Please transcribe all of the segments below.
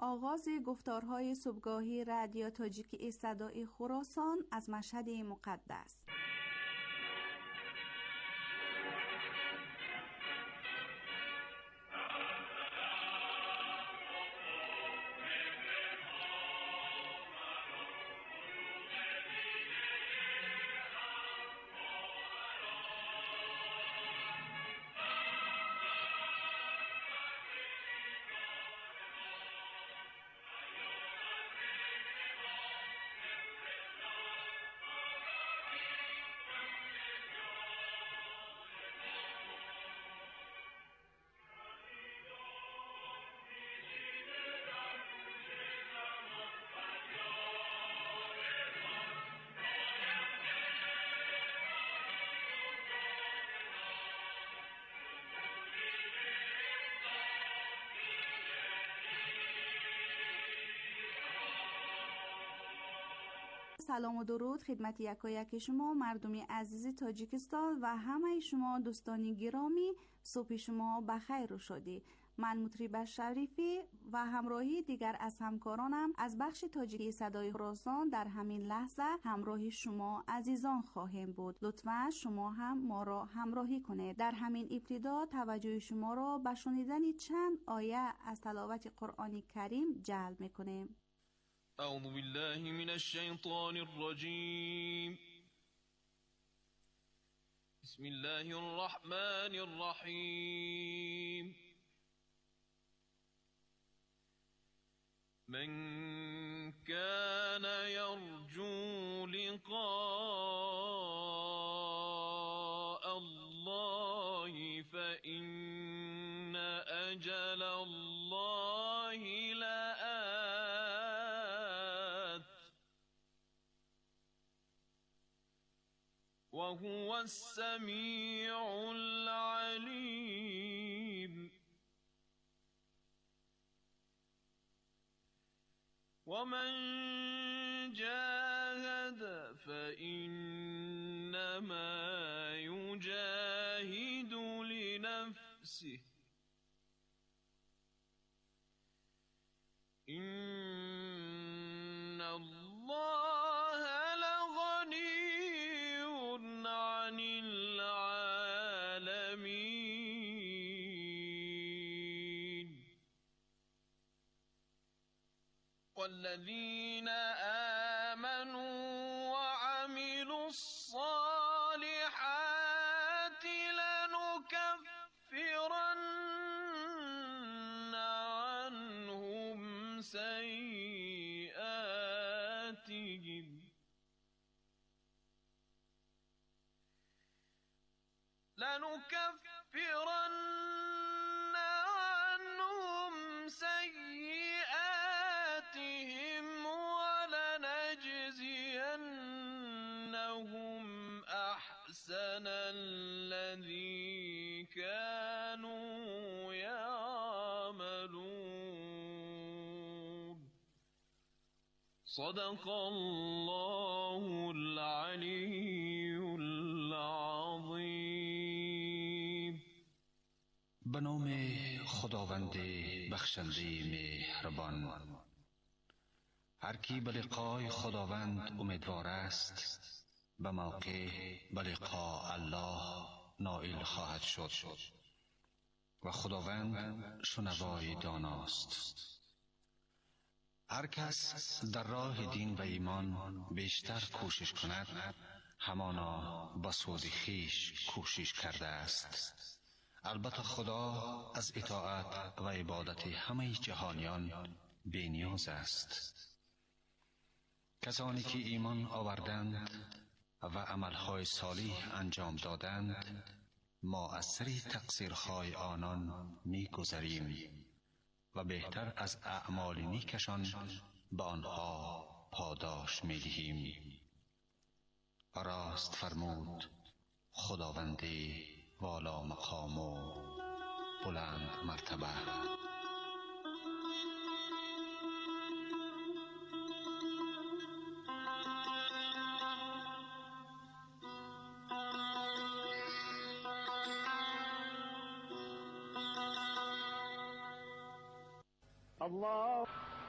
آغاز گفتارهای صبحگاهی رادیو تاجیکی صدای خراسان از مشهد مقدس. سلام و درود خدمت یکایک شما مردم عزیز تاجیکستان و همه شما دوستان گرامی. صبح شما بخیر و شادی. من مطرب شریفی و همراهی دیگر از همکارانم از بخش تاجیکی صدای خراسان در همین لحظه همراه شما عزیزان خواهیم بود. لطفاً شما هم ما را همراهی کنید. در همین ابتدا توجه شما را به شنیدن چند آیه از تلاوت قرآن کریم جلب می‌کنیم. أعوذ بالله من الشيطان الرجيم. بسم الله الرحمن الرحيم. من كان يرجو لقاء الله فإن أجل الله لآت وهو السميع العليم. ومن جاهد فإنما يجاهد لنفسه إن الله لغني عن العالمين. والذين آمنوا وعملوا الصالحات لنكفرن عنهم سيئاتهم ولنجزينهم أحسن الذي كانوا يعملون. صدق الله العلي العظيم. به نام خداوند بخشنده مهربان. هر کی به لقای خداوند امیدوار است به موقع به لقاء الله نائل خواهد شد و خداوند شنوای داناست. هر کس در راه دین و ایمان بیشتر کوشش کند همانا به سود خویش کوشش کرده است. البته خدا از اطاعت و عبادت همه جهانیان بی نیاز است. کسانی که ایمان آوردند و عملهای صالح انجام دادند ما از سر تقصیرهای آنان می گذریم و بهتر از اعمال نیکشان به آنها پاداش می دهیم. راست فرمود خداوند والا مقام و بلند مرتبه. الله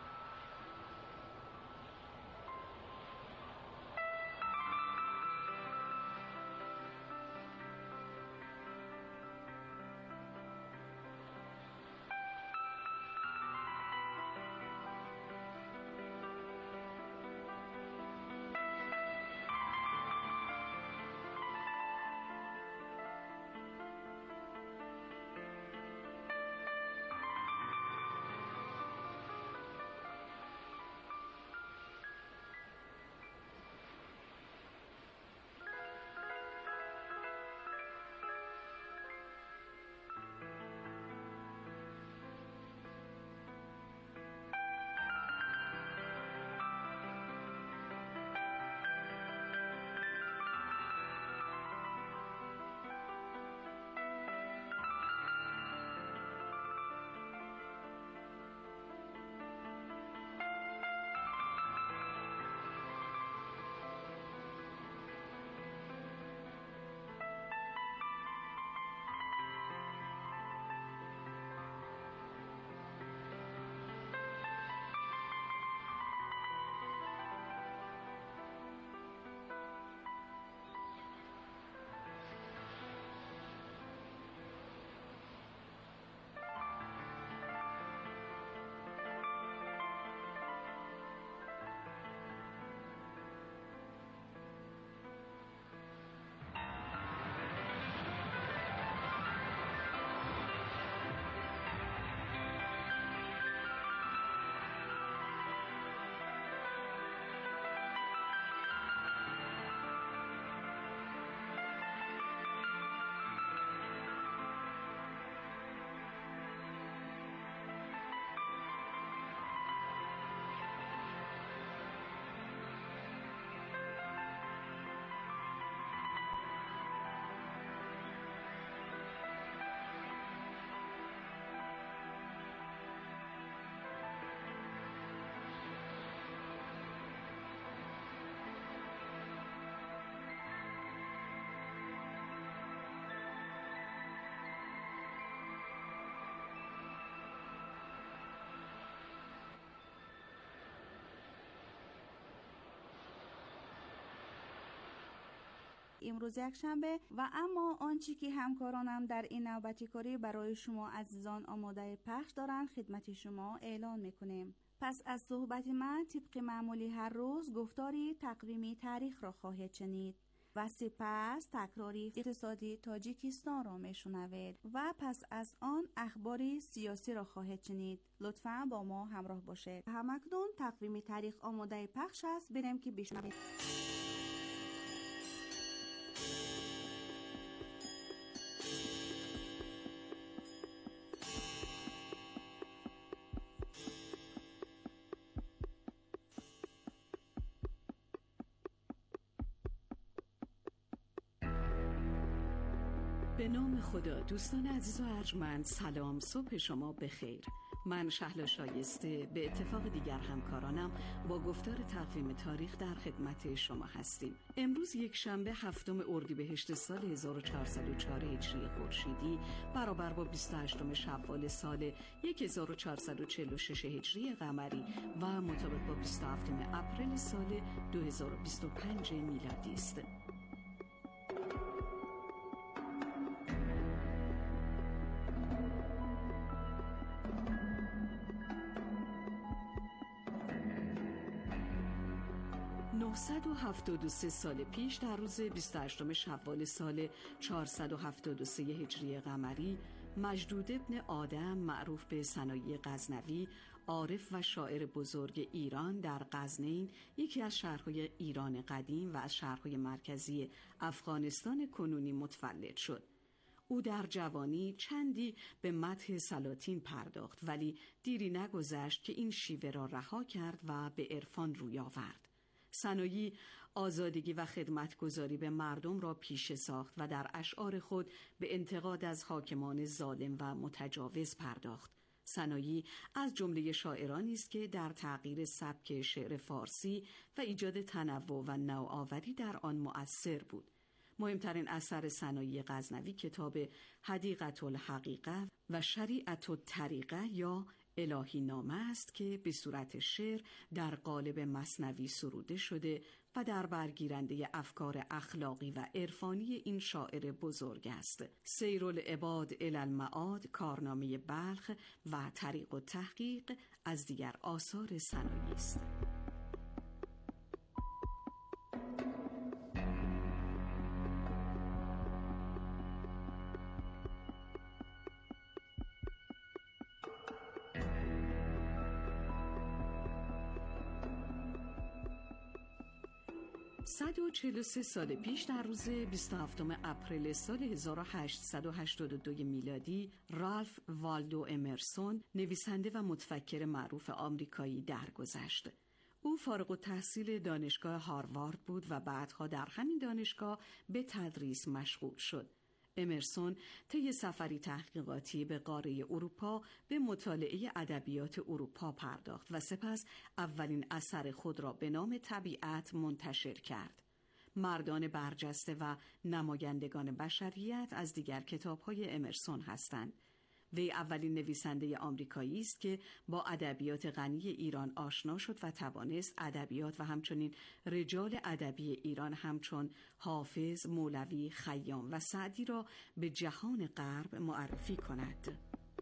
امروز یک شنبه و اما آنچه که همکارانم در این نوبتی کاری برای شما عزیزان آماده پخش دارند خدمت شما اعلان میکنیم. پس از صحبت من طبق معمولی هر روز گفتاری تقویمی تاریخ را خواهید شنید و سپس تکراری اقتصادی تاجیکستان را میشنوید و پس از آن اخباری سیاسی را خواهید شنید. لطفاً با ما همراه باشید. همکنون تقویمی تاریخ آماده پخش است، بریم که بشنوید. به نام خدا. دوستان عزیز و ارجمند، سلام، صبح شما بخیر. من شهلا شایسته به اتفاق دیگر همکارانم با گفتار تقویم تاریخ در خدمت شما هستیم. امروز یک شنبه 7 اردیبهشت سال 1404 هجری خورشیدی برابر با 28 شوال سال 1446 هجری قمری و مطابق با 27 اپریل سال 2025 میلادی است. و 773 سال پیش در روز 28 شوال سال 473 هجری قمری مجدود ابن آدم معروف به ثنایی غزنوی، عارف و شاعر بزرگ ایران، در غزنین، یکی از شهرهای ایران قدیم و از شهرهای مرکزی افغانستان کنونی متولد شد. او در جوانی چندی به مدح سلاطین پرداخت، ولی دیری نگذشت که این شیوه را رها کرد و به عرفان روی آورد. ثنایی آزادگی و خدمتگزاری به مردم را پیشه ساخت و در اشعار خود به انتقاد از حاکمان ظالم و متجاوز پرداخت. ثنایی از جمله شاعرانی است که در تغییر سبک شعر فارسی و ایجاد تنوع و نوآوری در آن مؤثر بود. مهمترین اثر ثنایی غزنوی کتاب حدیقة الحقیقه و شریعة الطریقه یا الهی نامه است که به صورت شعر در قالب مثنوی سروده شده و در برگیرنده افکار اخلاقی و عرفانی این شاعر بزرگ است. سیر العباد الی المعاد، کارنامه بلخ و طریق التحقیق از دیگر آثار ثنایی است. صد و 43 سال پیش در روز 27 اپریل سال 1882 میلادی رالف والدو امرسون، نویسنده و متفکر معروف آمریکایی، درگذشت. او فارغ التحصیل دانشگاه هاروارد بود و بعدها در همین دانشگاه به تدریس مشغول شد. امرسون طی سفری تحقیقاتی به قاره اروپا به مطالعه ادبیات اروپا پرداخت و سپس اولین اثر خود را به نام طبیعت منتشر کرد. مردان برجسته و نمایندگان بشریت از دیگر کتاب‌های امرسون هستند. وی اولین نویسنده آمریکایی است که با ادبیات غنی ایران آشنا شد و توانست ادبیات و همچنین رجال ادبی ایران همچون حافظ، مولوی، خیام و سعدی را به جهان غرب معرفی کند.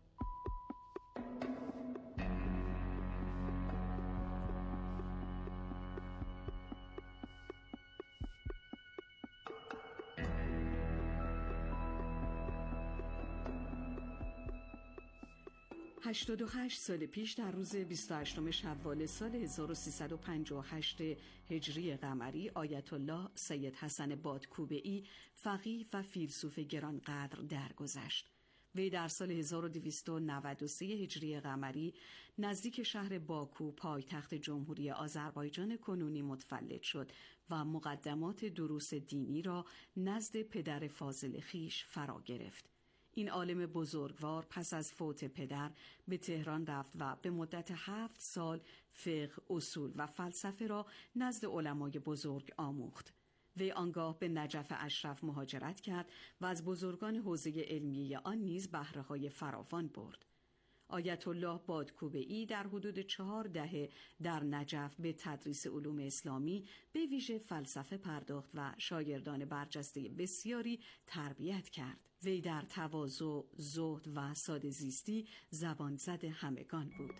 هشتاد و 8 سال پیش در روز 28 شوال سال 1358 هجری قمری آیت الله سید حسن بادکوبه‌ای، فقیه و فیلسوف گرانقدر درگذشت. وی در سال 1293 هجری قمری نزدیک شهر باکو، پایتخت جمهوری آذربایجان کنونی متولد شد و مقدمات دروس دینی را نزد پدر فاضل خویش فرا گرفت. این عالم بزرگوار پس از فوت پدر به تهران رفت و به مدت 7 سال فقه، اصول و فلسفه را نزد علمای بزرگ آموخت. وی آنگاه به نجف اشرف مهاجرت کرد و از بزرگان حوزه علمیه آن نیز بهره‌های فراوان برد. آیت الله بادکوبه‌ای در حدود 4 دهه در نجف به تدریس علوم اسلامی به ویژه فلسفه پرداخت و شاگردان برجسته بسیاری تربیت کرد. وی در تواضع، زهد و ساده زیستی زبان زد همگان بود.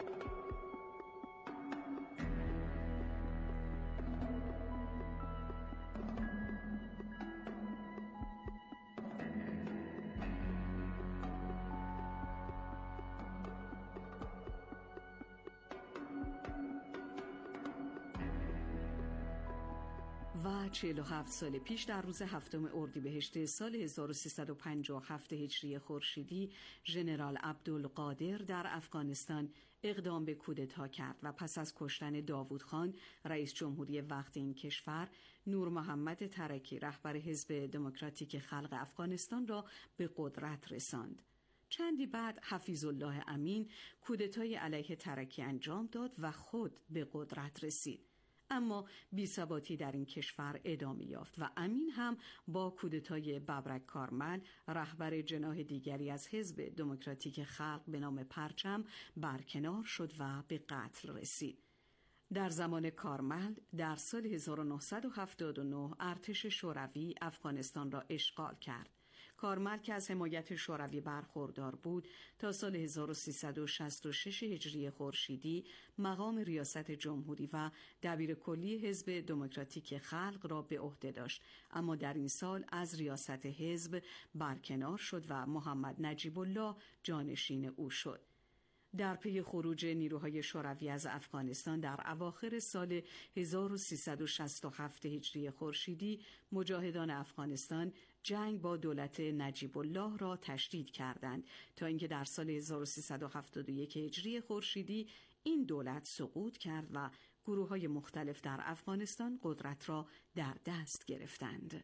و 47 سال پیش در روز 7 اردیبهشت سال 1357 هجری خورشیدی ژنرال عبدالقادر در افغانستان اقدام به کودتا کرد و پس از کشتن داوود خان رئیس جمهوری وقت این کشور، نور محمد ترکی رهبر حزب دموکراتیک خلق افغانستان را به قدرت رساند. چندی بعد حفیظ الله امین کودتای علیه ترکی انجام داد و خود به قدرت رسید. اما بی‌ثباتی در این کشور ادامه یافت و امین هم با کودتای ببرک کارمل رهبر جناح دیگری از حزب دموکراتیک خلق به نام پرچم برکنار شد و به قتل رسید. در زمان کارمل در سال 1979 ارتش شوروی افغانستان را اشغال کرد. کارمل که از حمایت شوروی برخوردار بود تا سال 1366 هجری خورشیدی مقام ریاست جمهوری و دبیر کلی حزب دموکراتیک خلق را به عهده داشت، اما در این سال از ریاست حزب برکنار شد و محمد نجیب الله جانشین او شد. در پی خروج نیروهای شوروی از افغانستان در اواخر سال 1367 هجری خورشیدی مجاهدان افغانستان جنگ با دولت نجیب الله را تشدید کردند تا اینکه در سال 1371 هجری خورشیدی این دولت سقوط کرد و گروه‌های مختلف در افغانستان قدرت را در دست گرفتند.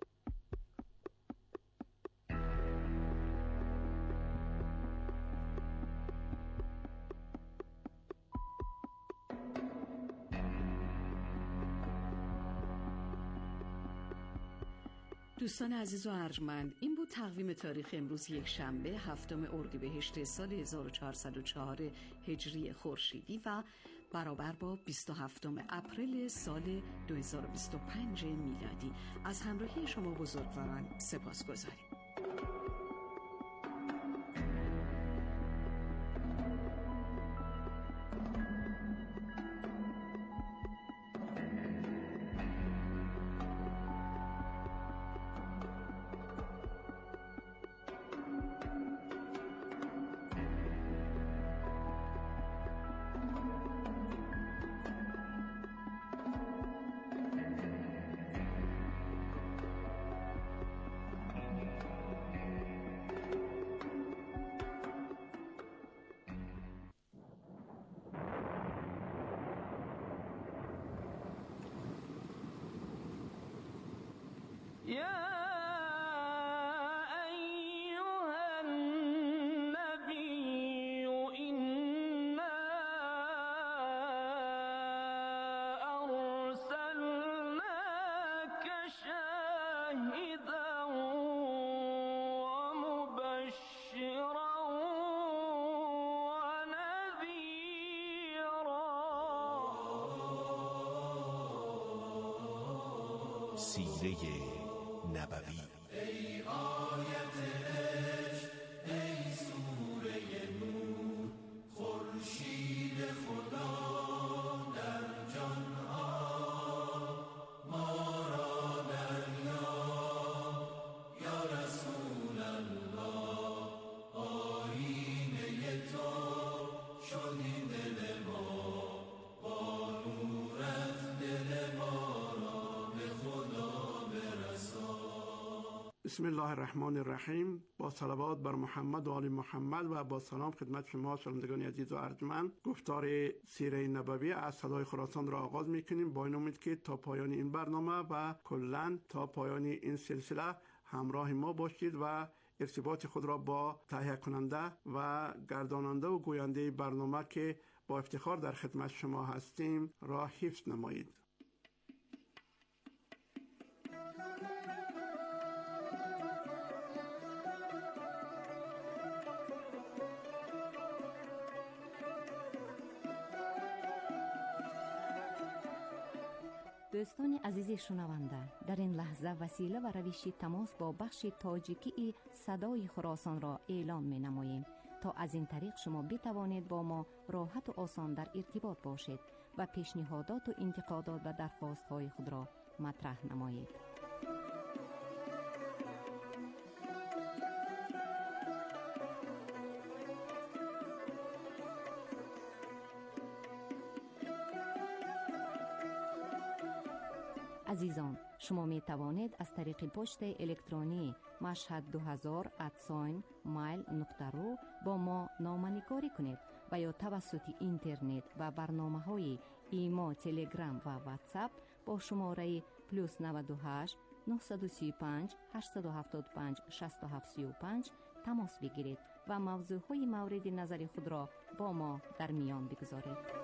دوستان عزیز و ارجمند، این بود تقویم تاریخ امروز یک شنبه 7 اردیبهشت سال 1404 هجری خورشیدی و برابر با 27 اپریل سال 2025 میلادی. از همراهی شما بزرگواران سپاسگزاریم. سیره نبوی. ای آیت عشق، ای سوره نور، خورشید خدا در جانها ما را دریاب. یا رسول الله، آیینه تو شدی دل ما، با نورت دل ما بسم الله الرحمن الرحیم. با صلوات بر محمد و آل محمد و با سلام خدمت شما شنوندگان عزیز و ارجمند، گفتار سیره نبوی از صدای خراسان را آغاز میکنیم با این امید که تا پایان این برنامه و کلاً تا پایان این سلسله همراه ما باشید و ارتباط خود را با تهیه کننده و گرداننده و گوینده برنامه که با افتخار در خدمت شما هستیم را حفظ نمایید. دوستان عزیز شنونده، در این لحظه وسیله و روش تماس با بخش تاجیکی صدای خراسان را اعلام می نماییم تا از این طریق شما بتوانید با ما راحت و آسان در ارتباط باشید و پیشنهادات و انتقادات و درخواست های خود را مطرح نمایید. عزیزان، شما می توانید از طریق پست الکترونی mashhad2000@mail.ru با ما نامه‌نگاری کنید و یا توسط اینترنت و برنامه‌های ایما، تلگرام و واتساپ با شماره +98 935 875 6735 تماس بگیرید و موضوعهای مورد نظر خود را با ما در میان بگذارید.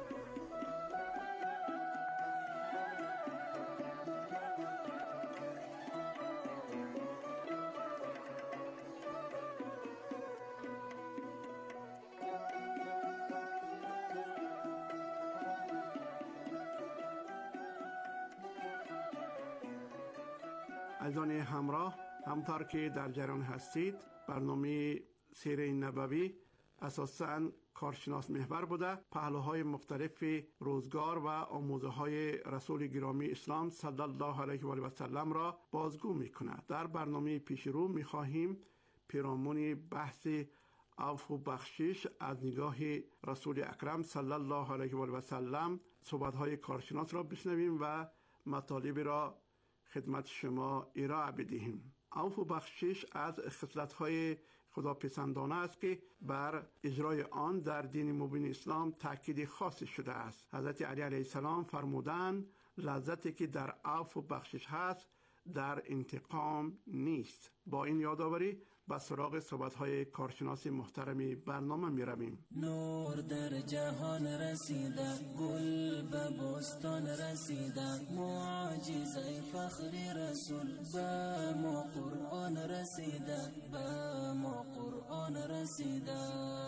عزیزان همراه، همطور که در جریان هستید، برنامه سیره نبوی اساساً کارشناس محور بوده پهلوهای مختلف روزگار و آموزه های رسول گرامی اسلام صلی الله علیه و آله و سلم را بازگو می کند. در برنامه پیش رو می خواهیم پیرامون بحث عفو و بخشش از نگاه رسول اکرم صلی الله علیه و آله و سلم صحبت های کارشناس را بشنویم و مطالب را خدمت شما ارائه بدهیم. عفو و بخشش از خصلت‌های خداپسندانه است که بر اجرای آن در دین مبین اسلام تاکید خاص شده است. حضرت علی علیه السلام فرمودند لذتی که در عفو و بخشش هست در انتقام نیست. با این یادآوری به سراغ صحبت‌های کارشناس محترم برنامه می‌رویم. نور در جهان رسیده، گل به بستان رسیده، معجزه فخر رسول به ما قرآن رسیده، به ما قرآن رسیده.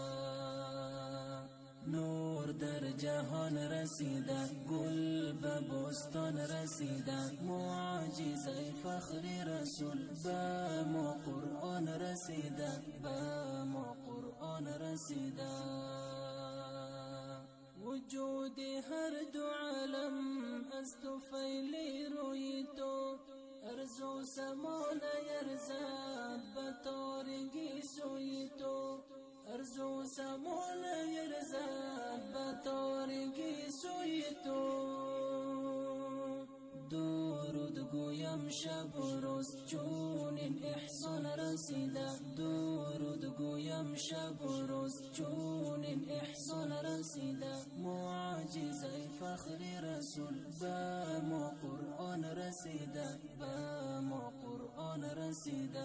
نور در جهان رسیده، گل به بستان رسیده، معجزه فخر رسول به ما قرآن رسیده، به ما قرآن رسیده. وجود هر دو عالم از تو فیلی روی تو، ارض و سما نیرزد به تارگی سوی تو، ارض و سما نیرزد به تارگی سوی تو. درود گویم شب و روز چون این احسان رسیده، درود گویم شب و روز چون این احسان رسیده، معجزه فخر رسول به ما قرآن رسیده، به ما قرآن رسیده.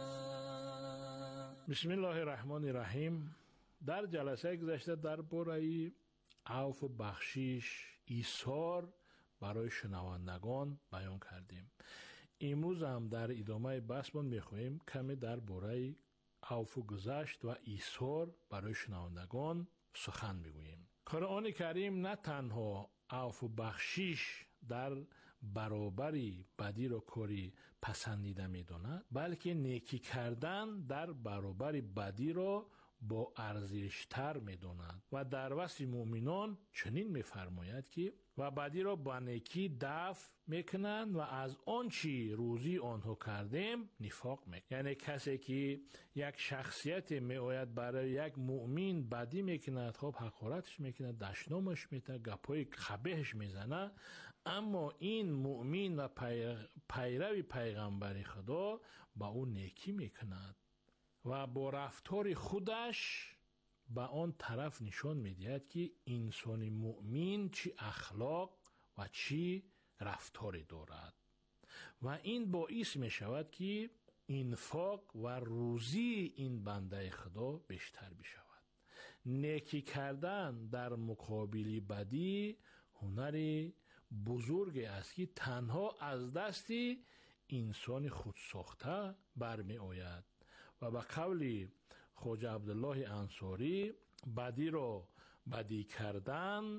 بسم الله الرحمن الرحیم. در جلسه گذشته درباره عفو و بخشش ایثار برای شنوندگان بیان کردیم. امروز هم در ادامه بحثمون میخواهیم کمی درباره عفو گذشت و ایثار برای شنوندگان سخن میگوییم. قرآن کریم نه تنها عفو و بخشش در برابری بدی را کاری پسندیده میداند، بلکه نیکی کردن در برابر بدی را با ارزشتر میداند و در وصف مؤمنان چنین میفرماید که و بدی را با نیکی دفع میکنند و از آنچه روزی آنها کردیم نفاق میکنند. یعنی کسی که یک شخصیت میآید برای یک مؤمن بدی میکند، خب حقارتش میکند، دشنامش میتونه، گپای قبیحش میزنه، اما این مؤمن و پیرو پیغمبر خدا با اون نیکی میکند و با رفتار خودش به آن طرف نشان میدهد که انسان مؤمن چی اخلاق و چی رفتاری دارد و این باعث می شود که انفاق و روزی این بنده خدا بیشتر بشود. نیکی کردن در مقابل بدی هنر بزرگی است که تنها از دست انسان خودساخته برمی آید و به قول خواجه عبدالله انصاری بدی را بدی کردن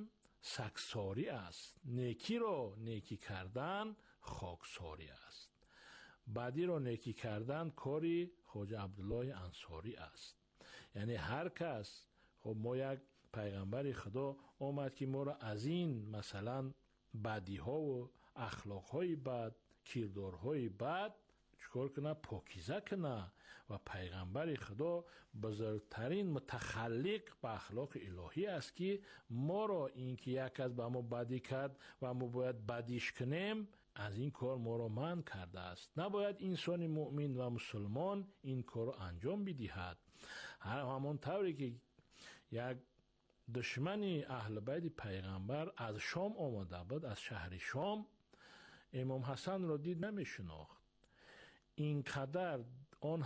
سگساری است. نیکی رو نیکی کردن خاکساری است. بدی رو نیکی کردن کاری خواجه عبدالله انصاری است. یعنی هر کس، خب ما یک پیغمبر خدا اومد که ما را از این مثلا بدی ها و اخلاق های بد، کردار های بد چکار کنه؟ پاکیزه کنه. و پیغمبر خدا بزرگترین متخلق به اخلاق الهی است که ما را این که یک کس به ما بدی کرد و ما باید بدیش کنیم، از این کار ما را منع کرده است. نباید انسان مؤمن و مسلمان این کار را انجام بدهد. همون طوری که یک دشمن اهل بیت پیغمبر از شام آمده بود، از شهر شام، امام حسن را دید نمی شناخت. اینقدر آن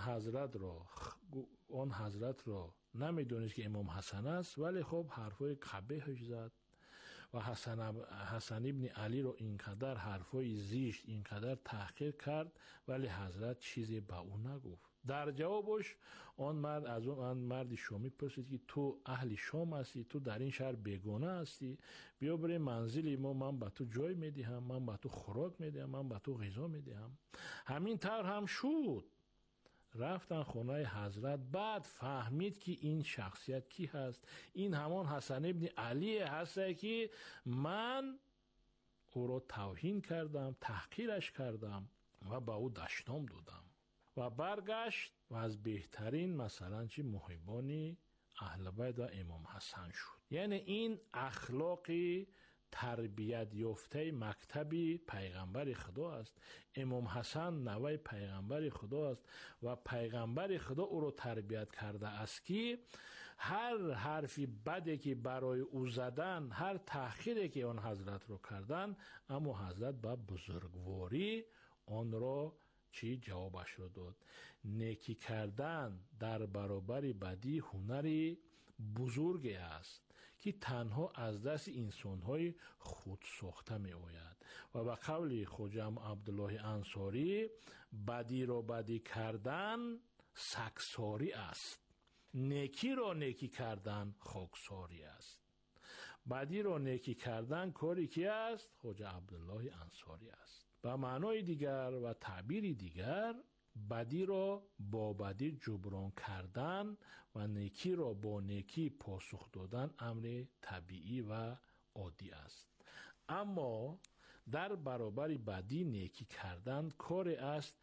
حضرت را نمی دونست که امام حسن است، ولی خب حرفای قبیحش زد و حسن ابن علی رو اینقدر حرفای زشت اینقدر تحقیر کرد، ولی حضرت چیزی به او نگفت. در جوابش آن مرد شامی پرسید که تو اهل شام هستی، تو در این شهر بیگانه هستی، بیا برای منزل ما، من به تو جای میدهم، من به تو خوراک میدهم، من به تو غذا میدهم. همین طور هم شد. رفتن خانه حضرت. بعد فهمید که این شخصیت کی هست. این همان حسن ابن علی هست که من او را توهین کردم، تحقیرش کردم و به او دشنام دادم. و برگشت و از بهترین مثلا چی محبان اهل بیت و امام حسن شد. یعنی این اخلاقی تربیت یافته مکتبی پیغمبر خدا است. امام حسن نوه پیغمبر خدا است و پیغمبر خدا او رو تربیت کرده است که هر حرفی بدی که برای او زدن، هر تحقیری که آن حضرت رو کردن، اما حضرت با بزرگواری آن را چی جوابش رو داد. نیکی کردن در برابر بدی هنری بزرگی است که تنها از دست انسان‌های خود ساخته می آید. و به قول خواجه عبدالله انصاری، بدی را بدی کردن سگساری است، نیکی را نیکی کردن خاکساری است. بدی را نیکی کردن کاری کی است؟ خواجه عبدالله انصاری است. به معنای دیگر و تعبیر دیگر، بدی را با بدی جبران کردن و نیکی را با نیکی پاسخ دادن امر طبیعی و عادی است. اما در برابر بدی نیکی کردن کاری است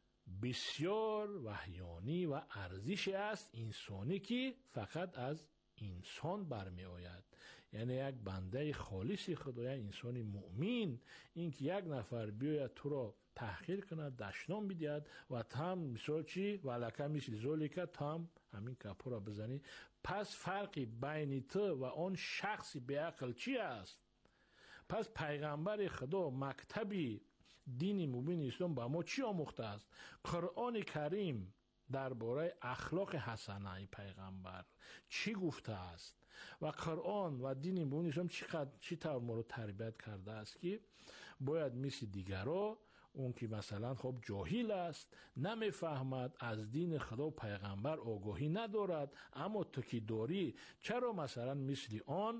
بسیار وحیانی و ارزش است انسانی که فقط از انسان برمی آید. یعنی یک بنده خالص خدا، یک انسان مؤمن، این که یک نفر بیاید تو را تحقیر کند، دشنام بدهد و تام مثال چی ولکه مثل ذالک، تام همین کپو را بزنی، پس فرقی بین تو و آن شخص بیعقل چی است؟ پس پیغمبر خدا مکتبی دین مبین اسلام به ما چی آموخته است؟ قرآن کریم درباره اخلاق حسنه پیغمبر چی گفته است؟ و قرآن و دین مبین اسلام چی طور ما رو تربیت کرده است که باید مثل دیگرها، اون که مثلا خب جاهل است، نمیفهمد، از دین خدا و پیغمبر آگاهی ندارد، اما تو که داری چرا مثلا مثل آن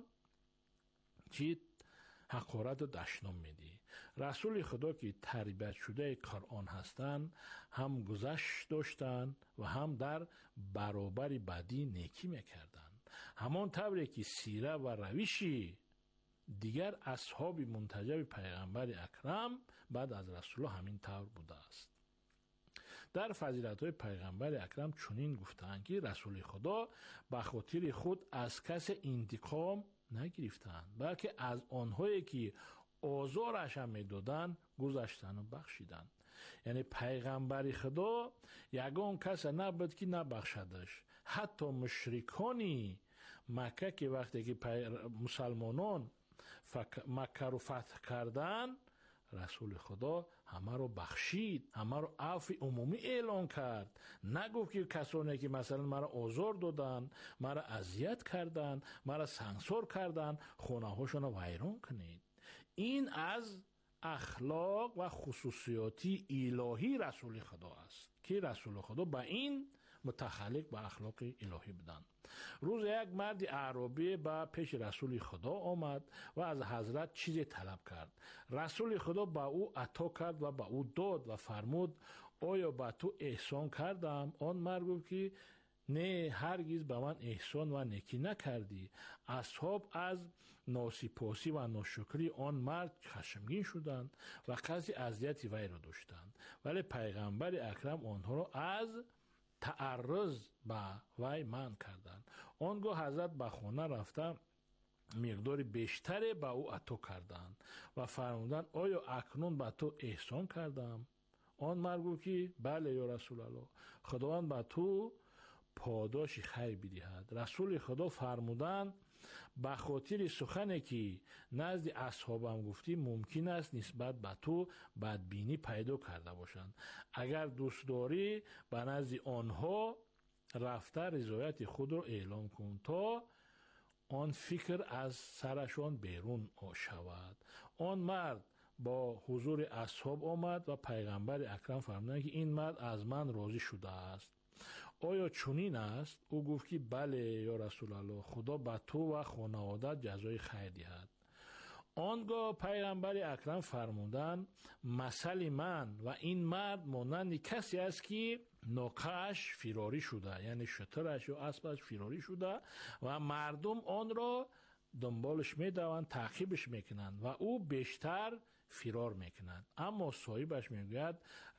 چی حقارت و دشنام میدی؟ رسول خدا که تربیت شده قرآن هستند هم گذشت داشتن و هم در برابر بدی نیکی میکردن. همان طوری که سیره و روشی دیگر اصحاب منتجب پیغمبر اکرم بعد از رسول همین طور بوده است. در فضیلت‌های پیغمبر اکرم چنین گفتند که رسول خدا به خاطر خود از کس انتقام نگرفتند، بلکه از آنهایی که آزارش هم میدادند گذشتن و بخشیدند. یعنی پیغمبر خدا یگان کس نبود که نبخشدش. حتی مشرکانی مکه که وقتی که مسلمانان مکه رو فتح کردن، رسول خدا همه رو بخشید، همه رو عفو عمومی اعلان کرد. نگفت که کسانی که مثلا مرا آزار دادن، مرا اذیت کردن، مرا سانسور کردن، خانه هاشون رو ویران کنید. این از اخلاق و خصوصیاتی الهی رسول خدا است که رسول خدا با این متخلق به اخلاق الهی بدن. روز یک مرد اعرابی به پیش رسول خدا آمد و از حضرت چیزی طلب کرد. رسول خدا به او عطا کرد و به او داد و فرمود آیا به تو احسان کردم؟ آن مرد گفت که نه، هرگز به من احسان و نیکی نکردی. اصحاب از ناسپاسی و ناشکری آن مرد خشمگین شدند و قصد اذیت وی را داشتند، ولی پیغمبر اکرم آنها را از تعرض به وی منع کردند. آنگاه حضرت به خانه رفته مقدار بیشتری به او عطا کردند و فرمودند آیا اکنون به تو احسان کردم؟ آن مرد گفت که بله یا رسول الله، خداوند به تو پاداش خیر بدهد. رسول خدا فرمودند به خاطر سخنی که نزد اصحابم گفتی ممکن است نسبت به تو بدبینی پیدا کرده باشند. اگر دوست داری به نزد آنها رفته رضایت خود را اعلام کن تا آن فکر از سرشان بیرون شود. آن مرد با حضور اصحاب آمد و پیغمبر اکرم فرمودند که این مرد از من راضی شده است. آیا چنین است؟ او گفت که بله یا رسول الله، خدا به تو و خانوادت جزای خیر دهد. آنگاه پیغمبر اکرم فرمودند مثل من و این مرد مانند کسی است که ناقه‌اش فراری شده، یعنی شترش یا اسبش فراری شده و مردم آن را دنبالش میدوند، تعقیبش میکنند و او بیشتر فرار میکنند. اما صاحبش میگوید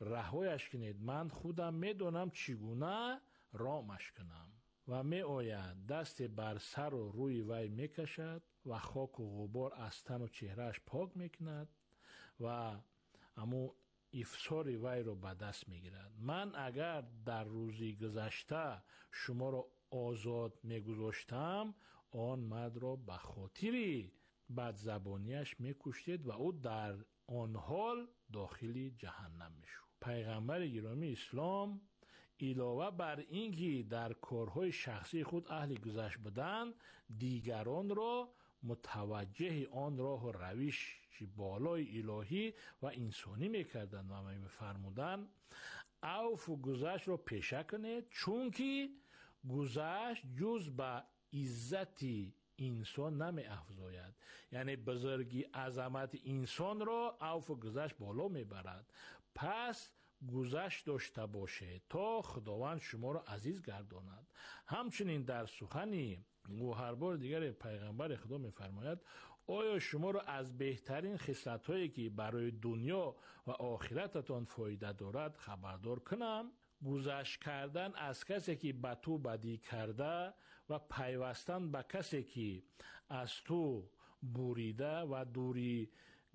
رهایش کنید، من خودم میدونم چگونه رامش کنم. و می آید دست بر سر و روی وی میکشد و خاک و غبار از تن و چهرهش پاک میکند و امو افسار وی رو به دست میگیرد. من اگر در روزی گذشته شما را آزاد میگذاشتم، آن مرد را به خاطری بدزبانیش میکشتید و او در آن حال داخل جهنم میشد. پیغمبر گرامی اسلام علاوه بر اینکه در کارهای شخصی خود اهل گذشت بودند، دیگران را متوجه آن راه و روش بالای الهی و انسانی میکردند و میفرمودند عفو و گذشت را پیشه کنید، چون که گذشت جز به عزت انسان نمی افزاید. یعنی بزرگی عظمت انسان را عفو و گذشت بالا میبرد. پس گذشت داشته باشه تا خداوند شما را عزیز گرداند. همچنین در سخنی گوهربار دیگر پیغمبر خدا میفرماید آیا شما را از بهترین خصلت‌هایی که برای دنیا و آخرتتان فایده دارد خبردار کنم؟ گذشت کردن از کسی که به تو بدی کرده و پیوستن به کسی که از تو بریده و دوری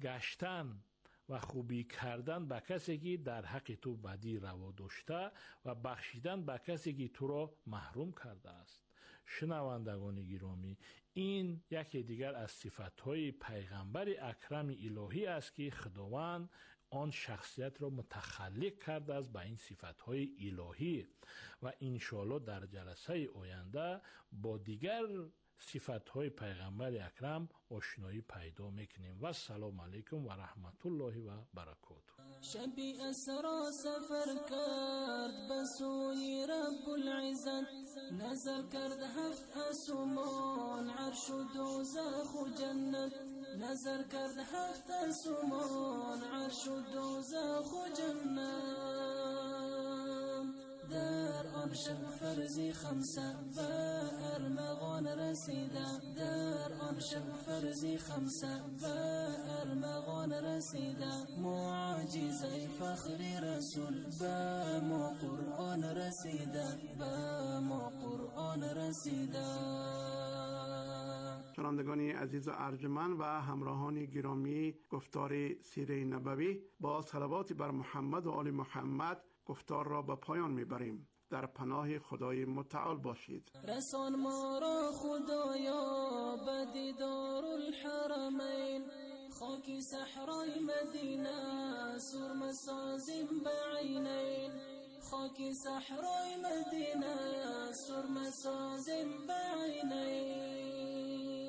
گشتن و خوبی کردن به کسی که در حق تو بدی روا داشته و بخشیدن به کسی که تو را محروم کرده است. شنوندگان گرامی، این یکی دیگر از صفتهای پیغمبر اکرم الهی است که خداوند آن شخصیت را متخلق کرده است به این صفتهای الهی و انشاءالله در جلسه آینده با دیگر صفتهای پیغمبر اکرم آشنایی پیدا میکنیم. و السلام علیکم و رحمت الله و برکاته. شبی اسرا سفر کرد بسوی رب العزت، نظر کرد هفت اسمان عرش و دوزخ و جنت، نظر کرد هفت اسمان عرش و دوزخ و جنت. در آن شب فرزی خمسه به ارمغان رسیده، در آن شب فرزی خمسه به ارمغان رسیده، معجزه فخری رسول به ما قرآن رسیده، به ما قرآن رسیده. شنوندگان عزیز و ارجمند و همراهان گرامی، گفتار سیره نبوی با صلوات بر محمد و آل محمد گفتار را به پایان میبریم. در پناه خدای متعال باشید. رسان ما را خدایا به دیدار الحرمین، خاکی صحرای مدینه سرمه سازیم بعینین، خاکی صحرای مدینه سرمه سازیم بعینین.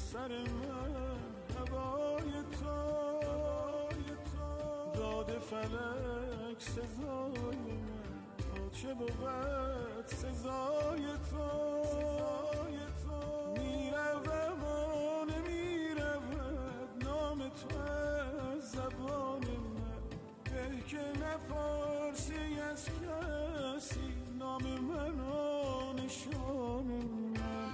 سر من هوای تو، داده فلک سزای من، تا چه بود سزای تو. میروم و نمیرود نام تو از زبان من، به که نپرسی از کسی نام من و نشان من.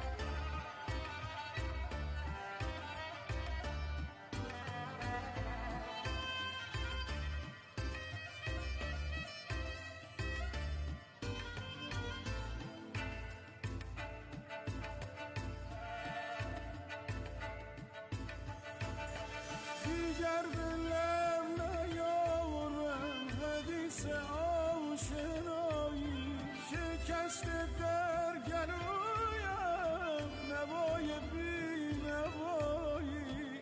دیگر دلم نیاورم حدیث آشنایی، شکست در گلویم نوای بی نوایی،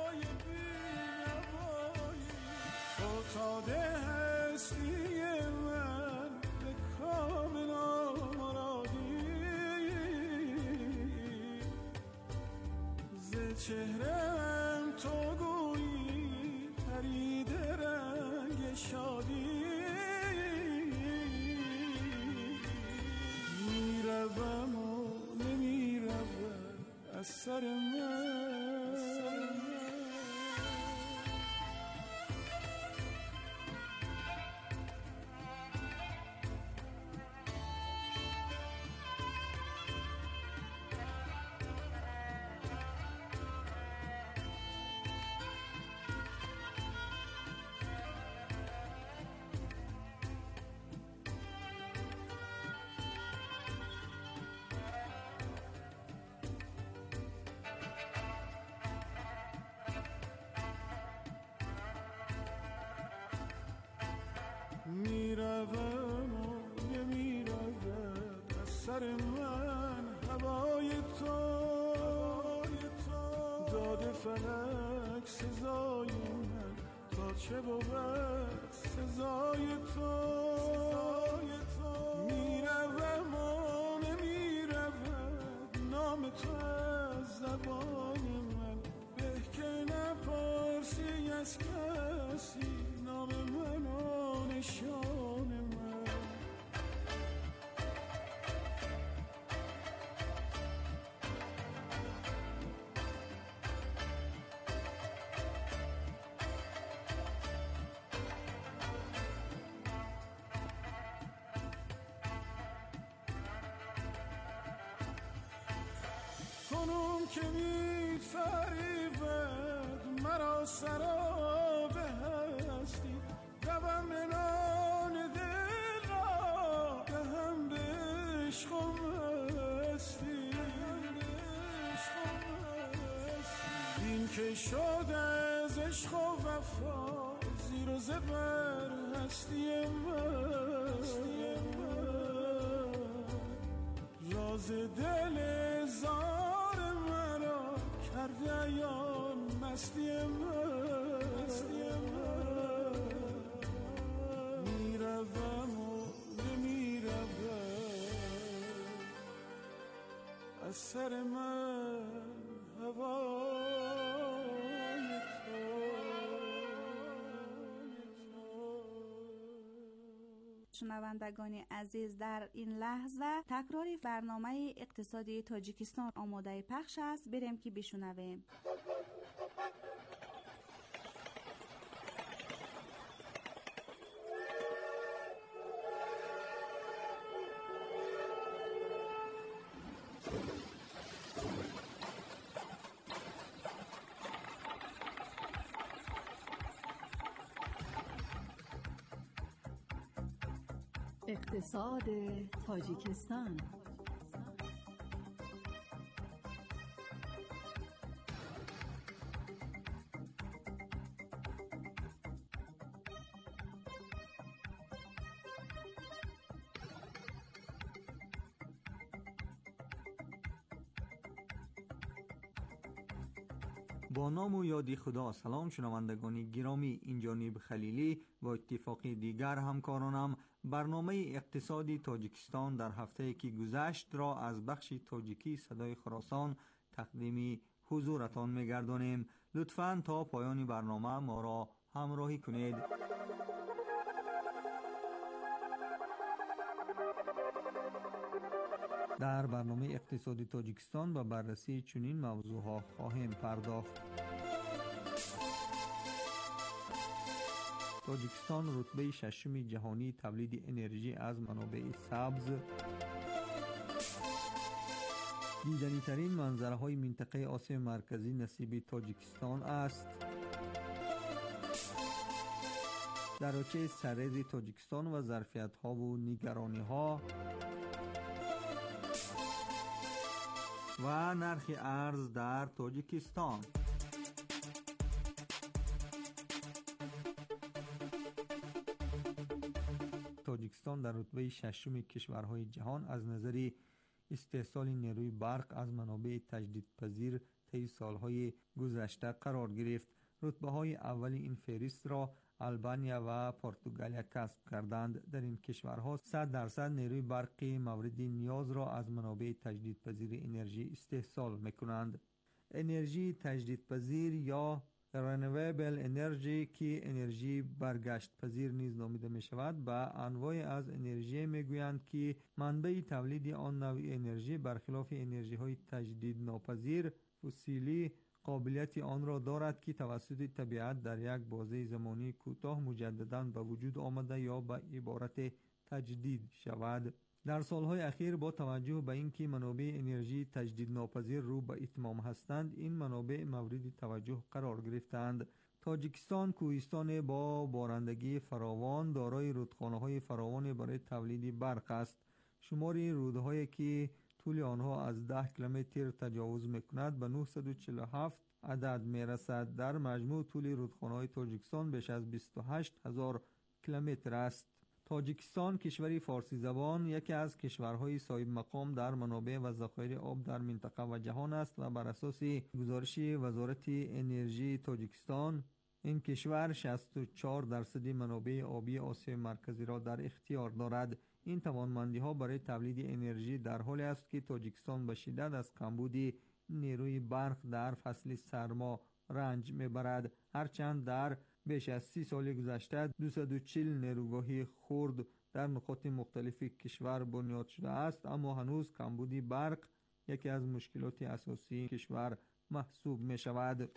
فتاده هستی من به کام نامرادی، ز چهره‌ام تو گویی پریده رنگ شادی. میروم و نمیروم از سر من. میروم و نمیروم از سر من هوای تو، داده فلک سزای من، تا چه بود سزای تو. میروم و نمیروم نام تو از زبان من، به که نپرسی از کسی نام من و نشان من. کنون که می‌فریبد مرا سراب هستی، روم منان دل را دهم به عشق و مستی. این که شد از عشق و وفا زیر و زبر هستی من، راز دل زار مرا کرده عیان مستی من. میروم و نمیروم از سر من هوای تو. شنوندگان عزیز، در این لحظه تکراری برنامه اقتصادی تاجیکستان آماده پخش است. بریم که بشنویم. اقتصاد تاجیکستان. با نام و یادی خدا. سلام شنوندگان گرامی، اینجا نیب خلیلی با اتفاقی دیگر همکارانم برنامه اقتصادی تاجیکستان در هفته که گذشت را از بخش تاجیکی صدای خراسان تقدیم حضورتان می‌گردانیم. لطفاً تا پایان برنامه ما را همراهی کنید. در برنامه اقتصادی تاجیکستان به بررسی چنین موضوعها خواهیم پرداخت. تاجیکستان رتبه ششم جهانی تولید انرژی از منابع سبز. دیدنی ترین منظره های منطقه آسیای مرکزی نصیب تاجیکستان است. دریاچه سرریز تاجیکستان و ظرفیت ها و نگرانی ها و نرخ ارز در تاجیکستان. تاجیکستان در رتبه ششم کشورهای جهان از نظر استحصال نیروی برق از منابع تجدیدپذیر طی سالهای گذشته قرار گرفت. رتبه های اول این فهرست را آلبانیا و پرتغال کسب کردند. در این کشورها 100% نیروی برقی مورد نیاز را از منابع تجدیدپذیر انرژی استحصال می‌کنند. انرژی تجدیدپذیر یا رنویبل انرژی که انرژی برگشت پذیر نیز نامیده می شود به انواع از انرژی می گویند که منبع تولید آن نوع انرژی برخلاف انرژی های تجدید ناپذیر فسیلی قابلیت آن را دارد که توسط طبیعت در یک بازه زمانی کوتاه مجدداً به وجود آمده یا به عبارت تجدید شود. در سالهای اخیر با توجه به اینکه منابع انرژی تجدید ناپذیر رو به اتمام هستند، این منابع مورد توجه قرار گرفتند. تاجیکستان کوهستان با بارندگی فراوان دارای رودخانه‌های فراوان برای تولید برق است. شمار رودهایی که طول آنها از 10 کیلومتر تجاوز می‌کند به 947 عدد می‌رسد. در مجموع طول رودخانه‌های تاجیکستان بیش از 28000 کیلومتر است. تاجیکستان کشوری فارسی زبان یکی از کشورهای صاحب مقام در منابع و ذخایر آب در منطقه و جهان است و بر اساس گزارش وزارت انرژی تاجیکستان این کشور 64% منابع آبی آسیای مرکزی را در اختیار دارد. این توانمندی‌ها برای تولید انرژی در حالی است که تاجیکستان به شدت از کمبود نیروی برق در فصل سرما رنج می‌برد. هرچند در بیش از 30 سال گذشته 240 نیروگاه خرد در نقاط مختلف کشور بنیاد شده است، اما هنوز کمبود برق یکی از مشکلات اساسی کشور محسوب می شود.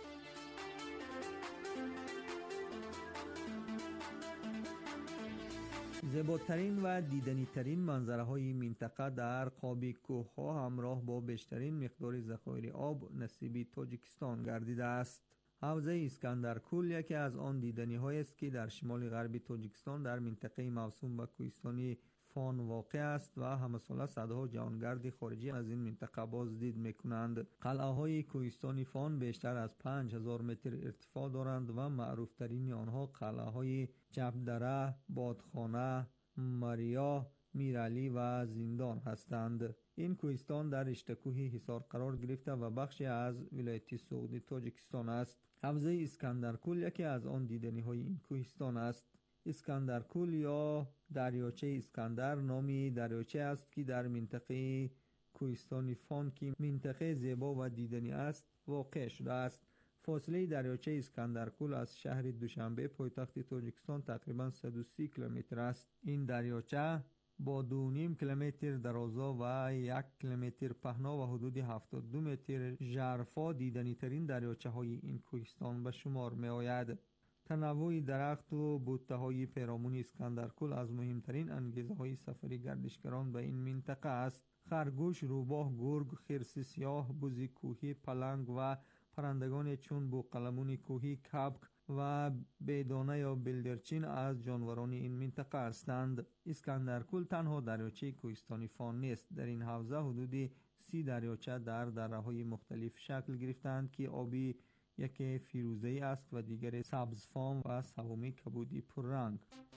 زیباترین و دیدنی ترین منظره های منطقه در قاب کوه ها همراه با بیشترین مقدار ذخایر آب نصیب تاجیکستان گردیده است. حوزه اسکندرکول یکی از آن دیدنی های است که در شمال غرب تاجیکستان در منطقه موسوم به کوهستانی فان واقع است و همساله صدها جهانگرد خارجی از این منطقه بازدید میکنند. قلعه های کوهستانی فان بیشتر از 5000 متر ارتفاع دارند و معروف ترین آنها قلعه های چپدره، بادخانه، مریا، میرعلی و زندان هستند. این کوهستان در اشتکوه حصار قرار گرفته و بخشی از ولایت سعودی تاجیکستان است. حوزه اسکندرکول یکی از آن دیدنی های این کوهستان است. اسکندرکول یا دریاچه اسکندر نامی دریاچه است که در منطقه کوهستان فان که منطقه زیبا و دیدنی است واقع شده است. فاصله دریاچه اسکندرکول از شهر دوشنبه پایتخت تاجیکستان تقریبا 130 کیلومتر است. این دریاچه با 2.5 کیلومتر درازا و 1 کیلومتر پهنا و حدود 72 متر ژرفا دیدنی ترین دریاچه های این کوهستان به شمار می آید. تنوع درخت و بوته های پیرامون اسکندرکول از مهمترین انگیزه های سفری گردشگران به این منطقه است. خرگوش، روباه، گرگ، خرس سیاه، بز کوهی، پلنگ و پرندگان چون بوقلمون کوهی، کبک و بیدانه یا بلدرچین از جانوران این منطقه هستند. اسکندرکول تنها دریاچه کوهستانی فان نیست. در این حوزه حدود 30 دریاچه در دره‌های مختلف شکل گرفتند که آبی یکی فیروزه‌ای است و دیگر سبزفام و سومی کبودی پررنگ.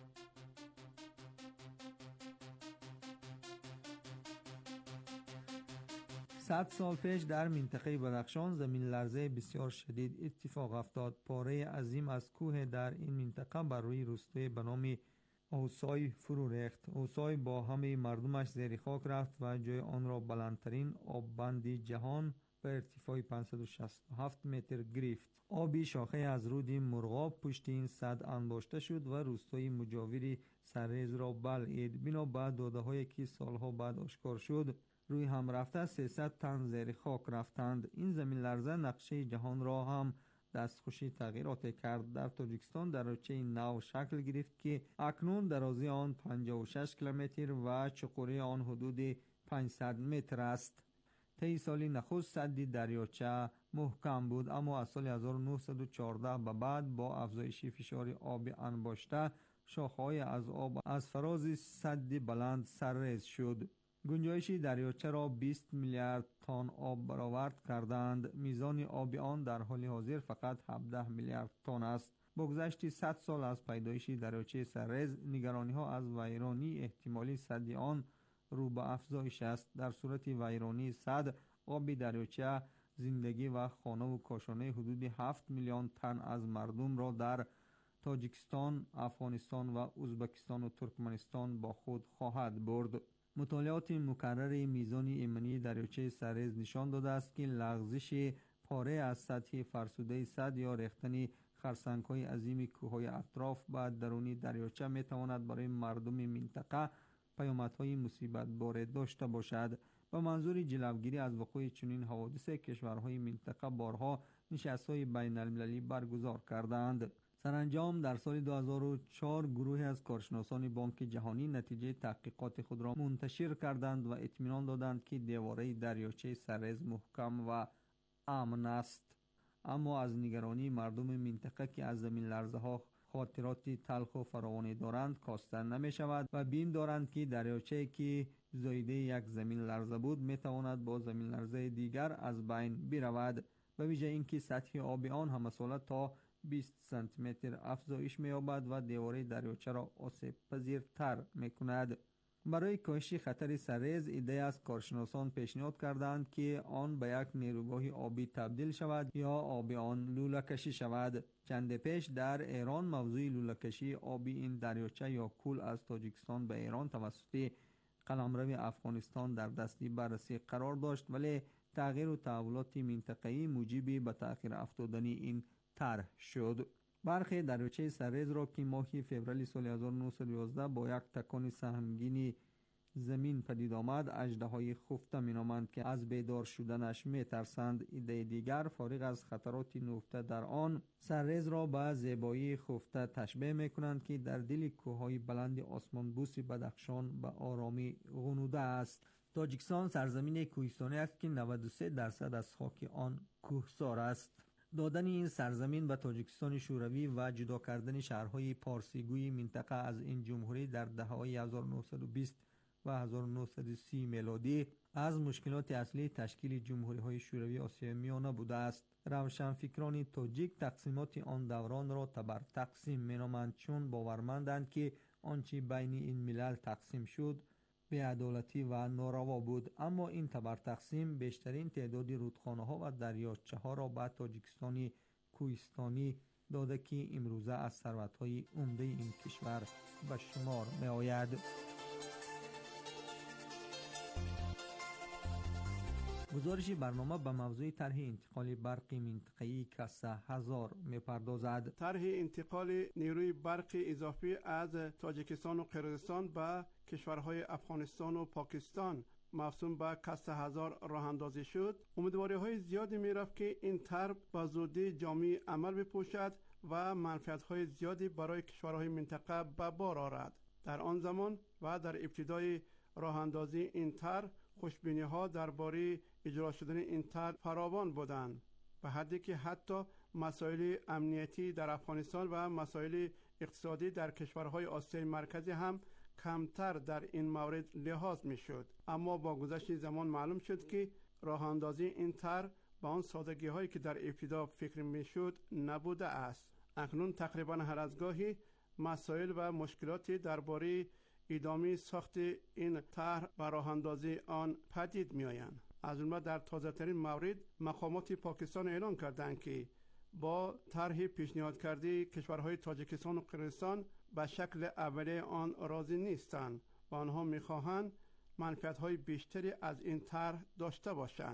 100 سال پیش در منطقه بدخشان زمین لرزه بسیار شدید اتفاق افتاد. پاره عظیم از کوه در این منطقه بر روی روستای به نام اوسای فرو ریخت. اوسای با همه مردمش زیر خاک رفت و جای آن را بلندترین آببند جهان به ارتفاع 567 متر گرفت. آبی شاخه از رود مرغاب پشت این سد انباشته شد و روستای مجاور سرریز را بلعید. بنا به داده‌هایی که سالها بعد آشکار شد، روی هم رفته 300 تن زیر خاک رفتند. این زمین لرزه نقشه جهان را هم دستخوشی تغییرات کرد. در تاجیکستان دریاچه نو شکل گرفت که اکنون درازی آن 56 کیلومتر و چقوری آن حدود 500 متر است. طی سال نخست سد دریاچه محکم بود، اما از سال 1914 به بعد با افزایش فشار آب انباشته شاخه‌های از آب از فراز سد بلند سرریز شد. گنجایش دریاچه را 20 میلیارد تن آب برآورد کردند. میزان آب آن در حال حاضر فقط 17 میلیارد تن است. با گذشت 100 سال از پیدایش دریاچه سرریز، نگرانی‌ها از ویرانی احتمالی سد آن رو به افزایش است. در صورت ویرانی سد، آب دریاچه زندگی و خانه و کاشانه حدود 7 میلیون تن از مردم را در تاجیکستان، افغانستان و ازبکستان و ترکمنستان با خود خواهد برد. مطالعات مکرر میزان ایمنی دریاچه سرریز نشان داده است که لغزش پاره از سطح فرسوده سد یا ریختن خرسنگ‌های عظیم کوههای اطراف به درون دریاچه میتواند برای مردم منطقه پیامدهای مصیبت بار داشته باشد. به منظور جلوگیری از وقوع چنین حوادث، کشورهای منطقه بارها نشست‌های بین المللی برگزار کردند. سرانجام در سال 2004 گروهی از کارشناسان بانک جهانی نتیجه تحقیقات خود را منتشر کردند و اطمینان دادند که دیواره دریاچه سرریز محکم و امن است. اما از نگرانی مردم منطقه که از زمین لرزه ها خاطرات تلخ و فراوانی دارند کاسته نمی شود و بیم دارند که دریاچه که زایده یک زمین لرزه بود می تواند با زمین لرزه دیگر از بین برود، به ویژه اینکه سطح آب آن هم ساله تا 20 سانتی متر افزایش می‌یابد و دیواره دریاچه را آسیب پذیرتر می‌کند. برای کاهش خطر سرریز، عده از کارشناسان پیشنهاد کردند که آن به یک نیروگاه آبی تبدیل شود یا آب آن لوله کشی شود. چند پیش در ایران موضوع لوله کشی آبی این دریاچه یا کول از تاجیکستان به ایران توسط قلمرو افغانستان در دستی بررسی قرار داشت، ولی تغییر و تحولات منطقه‌ای موجب به تأخیر افتادن این طرح شد. برخی دریاچه سرریز را که ماه فوریه سال 1911 با یک تکان سهمگین زمین پدید آمد، اژدهای خفته می‌نامند که از بیدار شدنش می‌ترسند. ایده دیگر فارغ از خطرات نهفته در آن، سرریز را به زیبایی خفته تشبیه می‌کنند که در دل کوههای بلند آسمان بوس بدخشان به آرامی غنوده است. تاجیکستان سرزمین کوهستانی است که 93% از خاک آن کوهسار است. دادن این سرزمین به تاجیکستان شوروی و جدا کردن شهرهای پارسیگوی منطقه از این جمهوری در دهه‌های 1920 و 1930 میلادی از مشکلات اصلی تشکیل جمهوری‌های شوروی آسیای میانه بوده است. روشنفکران تاجیک تقسیمات آن دوران را تبر تقسیم می‌نامند، چون باورمندند که آنچه بین این ملل تقسیم شد بی‌عدالتی و ناروا بود. اما این تبر تقسیم بیشترین تعداد رودخانه‌ها و دریاچه‌ها را به تاجیکستان کوهستانی داده که امروزه از ثروت‌های عمده این کشور به شمار می‌آید. گزارش برنامه به موضوع طرح انتقال برق منطقه‌ای کسه هزار می‌پردازد. طرح انتقال نیروی برق اضافی از تاجیکستان و قرقیزستان به کشورهای افغانستان و پاکستان مفصول به کسه هزار راه اندازی شد. امیدواری‌های زیادی می‌رفت که این طرح به زودی جامع عمل بپوشد و منفعت‌های زیادی برای کشورهای منطقه به بار آورد. در آن زمان و در ابتدای راه اندازی این طرح، خوشبینی‌ها درباره اجرا شدن این طرح فراوان بودند، به حدی که حتی مسائل امنیتی در افغانستان و مسائل اقتصادی در کشورهای آسیای مرکزی هم کمتر در این مورد لحاظ می‌شد. اما با گذشت زمان معلوم شد که راه اندازی این طرح با آن سادگی‌هایی که در ابتدا فکر می‌شد نبوده است. اکنون تقریباً هر از گاهی مسائل و مشکلاتی درباره ادامه ساخت این طرح و راه اندازی آن پدید می‌آیند. از جمله در تازه‌ترین مورد مقامات پاکستان اعلام کردند که با طرح پیشنهاد کرده کشورهای تاجیکستان و قرقیزستان به شکل اولیه آن راضی نیستند و آنها می‌خواهند منفعت‌های بیشتری از این طرح داشته باشند.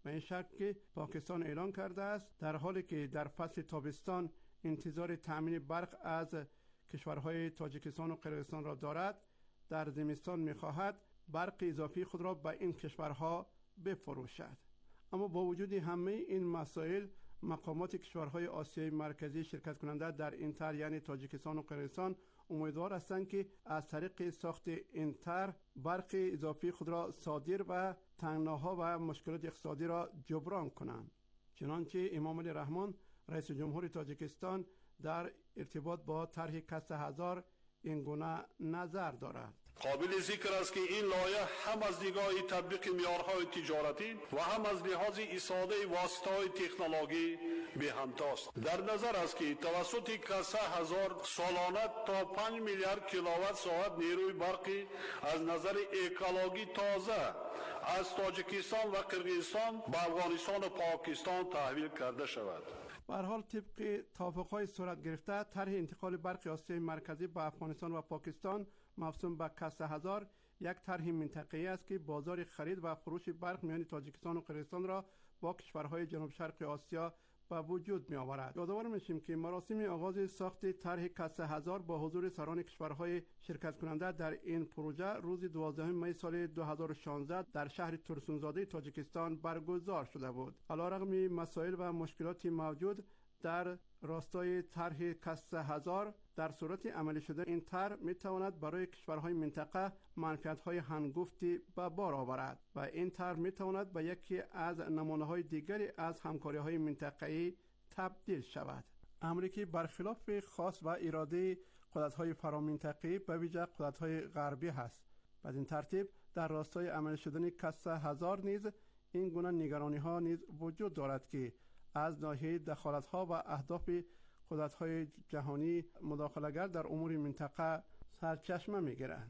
و این شرط که پاکستان اعلان کرده است در حالی که در فصل تابستان انتظار تأمین برق از کشورهای تاجیکستان و قرقیزستان را دارد، در زمستان می‌خواهد برق اضافی خود را به این کشورها بفروشد. اما با وجود همه این مسائل، مقامات کشورهای آسیای مرکزی شرکت کننده در این طرح یعنی تاجیکستان و قرقیزستان امیدوار هستند که از طریق ساخت این طرح برق اضافی خود را صادر و تنگناها و مشکلات اقتصادی را جبران کنند. چنانچه امام علی رحمان رئیس جمهور تاجیکستان در ارتباط با طرح کسر هزار این گونه نظر دارد. قابل ذکر است که این لایحه هم از نگاه تطبیق معیارهای تجارتی و هم از لحاظ استفاده واسطه‌های تکنولوژی به همتاست. در نظر است که توسط کسر هزار سالانه تا 5 میلیارد کیلووات ساعت نیروی برقی از نظر اکولوژی تازه از تاجیکستان و قرقیزستان به افغانستان و پاکستان تحویل کرده شود. به هر حال طبق توافق‌های صورت گرفته، طرح انتقال برق آسیای مرکزی به افغانستان و پاکستان مفصول به کسر هزار یک طرح منطقه‌ای است که بازار خرید و فروش برق میان تاجیکستان و قرقیزستان را با کشورهای جنوب شرق آسیا به وجود می آورد. یادآور میشیم که مراسم آغاز ساخت طرح کسر هزار با حضور سران کشورهای شرکت کننده در این پروژه روز 12 می سال 2016 در شهر ترسونزاده تاجیکستان برگزار شده بود. علیرغم مسائل و مشکلات موجود در راستای طرح کسر هزار، در صورت عملی شده این طرح می تواند برای کشورهای منطقه منفعت‌های هنگفتی به بار آورد و این طرح می تواند به یکی از نمونه‌های دیگری از همکاری‌های منطقه‌ای تبدیل شود. امریکا برخلاف خواست و اراده قدرت‌های فرامنطقه‌ای به ویژه قدرت‌های غربی هست. بدین ترتیب در راستای عملی شدن کسر هزار نیز این گونه نگرانی‌ها نیز وجود دارد که از ناحیه دخالت‌ها و اهداف قدرت‌های جهانی مداخله‌گر در امور منطقه سرچشمه می‌گیرند.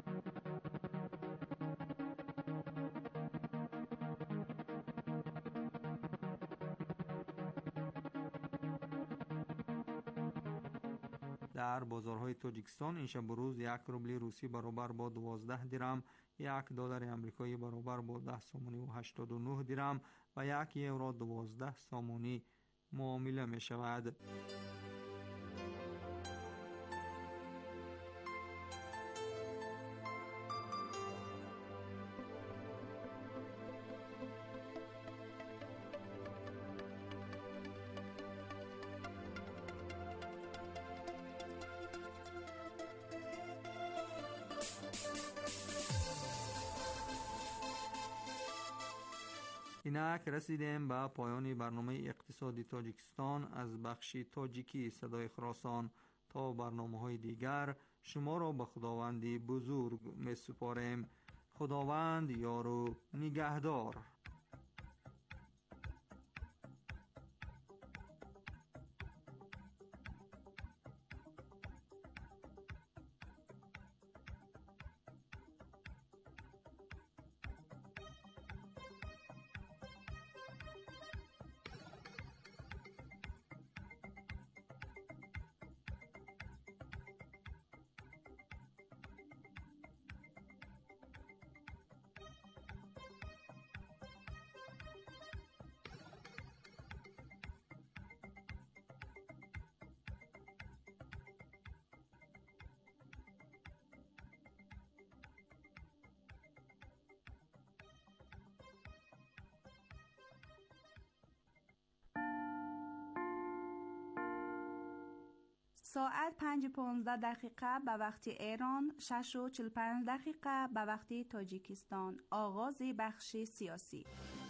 در بازارهای تاجیکستان این شب و روز 1 روبل روسی برابر با 12 درم، 1 دلار آمریکایی برابر با 10 سومونی و 89 درم و 1 یورو 12 سومونی معامله می شود. اینک رسیدیم به پایان برنامه اقتصادی تاجیکستان از بخش تاجیکی صدای خراسان. تا برنامه‌های دیگر شما را به خداوندی بزرگ می سپاریم. خداوند یار و نگهدار. ساعت 5:15 به وقت ایران، 6:45 به وقت تاجیکستان. آغاز بخش سیاسی.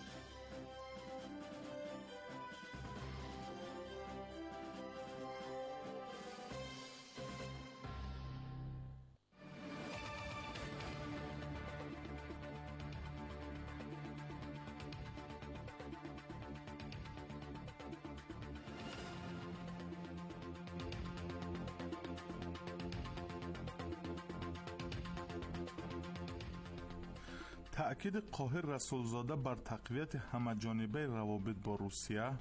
تأکید قاهر رسولزاده بر تقویت همه‌جانبه روابط با روسیه.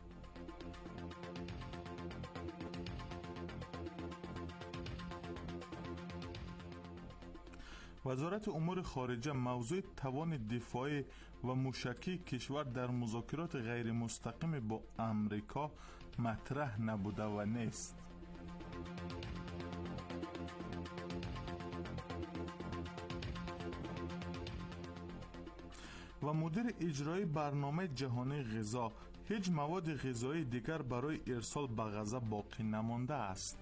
وزارت امور خارجه موضوع توان دفاعی و موشکی کشور در مذاکرات غیر مستقیم با امریکا مطرح نبوده و نیست. و مدیر اجرایی برنامه جهانی غذا هیچ مواد غذایی دیگر برای ارسال به غزه باقی نمانده است.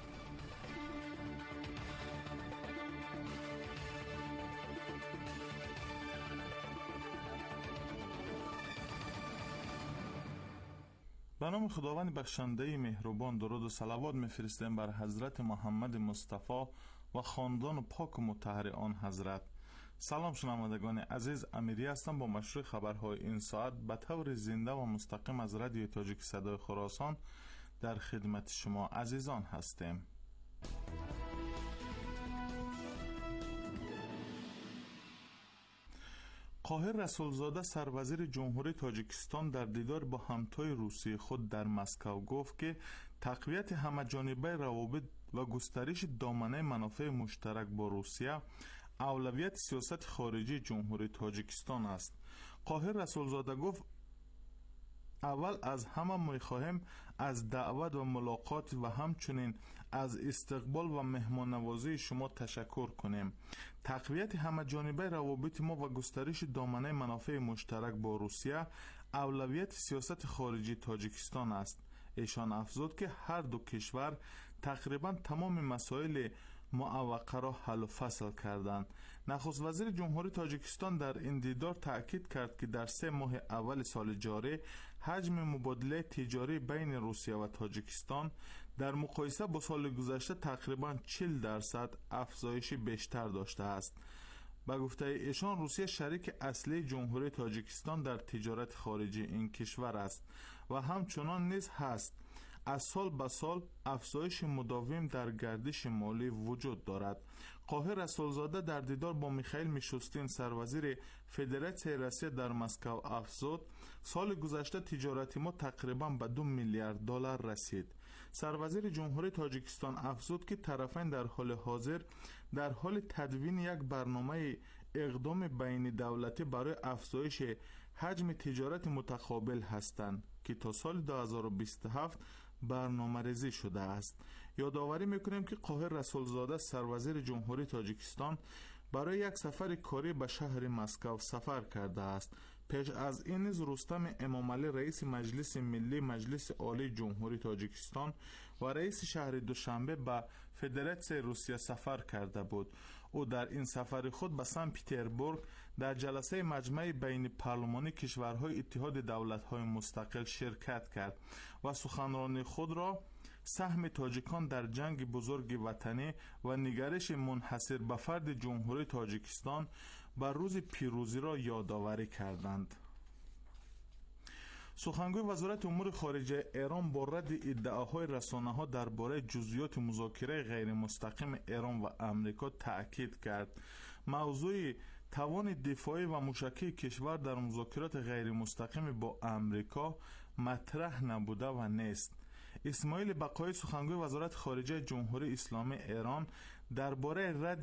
به نام خداوند بخشنده مهربان درود و صلوات می‌فرستیم بر حضرت محمد مصطفی و خاندان پاک و مطهر آن حضرت. سلام شنوندگان عزیز، امیری هستم با مشروع خبرهای این ساعت به طور زنده و مستقیم از رادیو تاجیک صدای خراسان در خدمت شما عزیزان هستیم. قاهر رسولزاده سروزیر جمهوری تاجیکستان در دیدار با همتای روسیه خود در مسکو گفت که تقویت همه‌جانبه روابط و گسترش دامنه منافع مشترک با روسیه اولویت سیاست خارجی جمهوری تاجیکستان است. قاهر رسولزاده گفت اول از همه می‌خواهیم از دعوت و ملاقات و همچنین از استقبال و مهمان نوازی شما تشکر کنیم. تقویت همه‌جانبه روابط ما و گسترش دامنه منافع مشترک با روسیه اولویت سیاست خارجی تاجیکستان است. ایشان افزود که هر دو کشور تقریبا تمام مسائل معوقه را حل و فصل کردند. نخست وزیر جمهوری تاجیکستان در این دیدار تأکید کرد که در 3 ماه اول سال جاری حجم مبادله تجاری بین روسیه و تاجیکستان در مقایسه با سال گذشته تقریبا 40% افزایش بیشتر داشته است. به گفته ایشان روسیه شریک اصلی جمهوری تاجیکستان در تجارت خارجی این کشور است و همچنان نیز هست. از سال به سال افزایش مداوم در گردش مالی وجود دارد. قاهر رسولزاده در دیدار با میخائیل میشوستین سروزیر فدراسیون روسیه در مسکو افزود سال گذشته تجارت ما تقریبا به 2 میلیارد دلار رسید. سروزیر جمهوری تاجیکستان افزود که طرفین در حال حاضر در حال تدوین یک برنامه اقدام بین دولتی برای افزایش حجم تجارت متقابل هستند که تا سال 2027 برنامه ریزی شده است. یادآوری میکنیم که قاهر رسولزاده سروزیر جمهوری تاجیکستان برای یک سفر کاری به شهر مسکو سفر کرده است. پیش از این نیز رستم امامعلی رئیس مجلس ملی مجلس عالی جمهوری تاجیکستان و رئیس شهر دوشنبه به فدراسیون روسیه سفر کرده بود. او در این سفر خود به سن پترزبورگ در جلسه مجمع بین پارلمانی کشورهای اتحاد دولت‌های مستقل شرکت کرد و سخنرانی خود را سهم تاجیکان در جنگ بزرگ وطنی و نگرش منحصر به فرد جمهوری تاجیکستان بر روز پیروزی را یادآوری کردند. سخنگوی وزارت امور خارجه ایران با رد ادعاهای رسانه‌ها درباره جزئیات مذاکره غیر مستقیم ایران و امریکا تأکید کرد. موضوع توان دفاعی و موشکی کشور در مذاکرات غیر مستقیم با امریکا مطرح نبوده و نیست. اسماعیل بقایی سخنگوی وزارت خارجه جمهوری اسلامی ایران درباره رد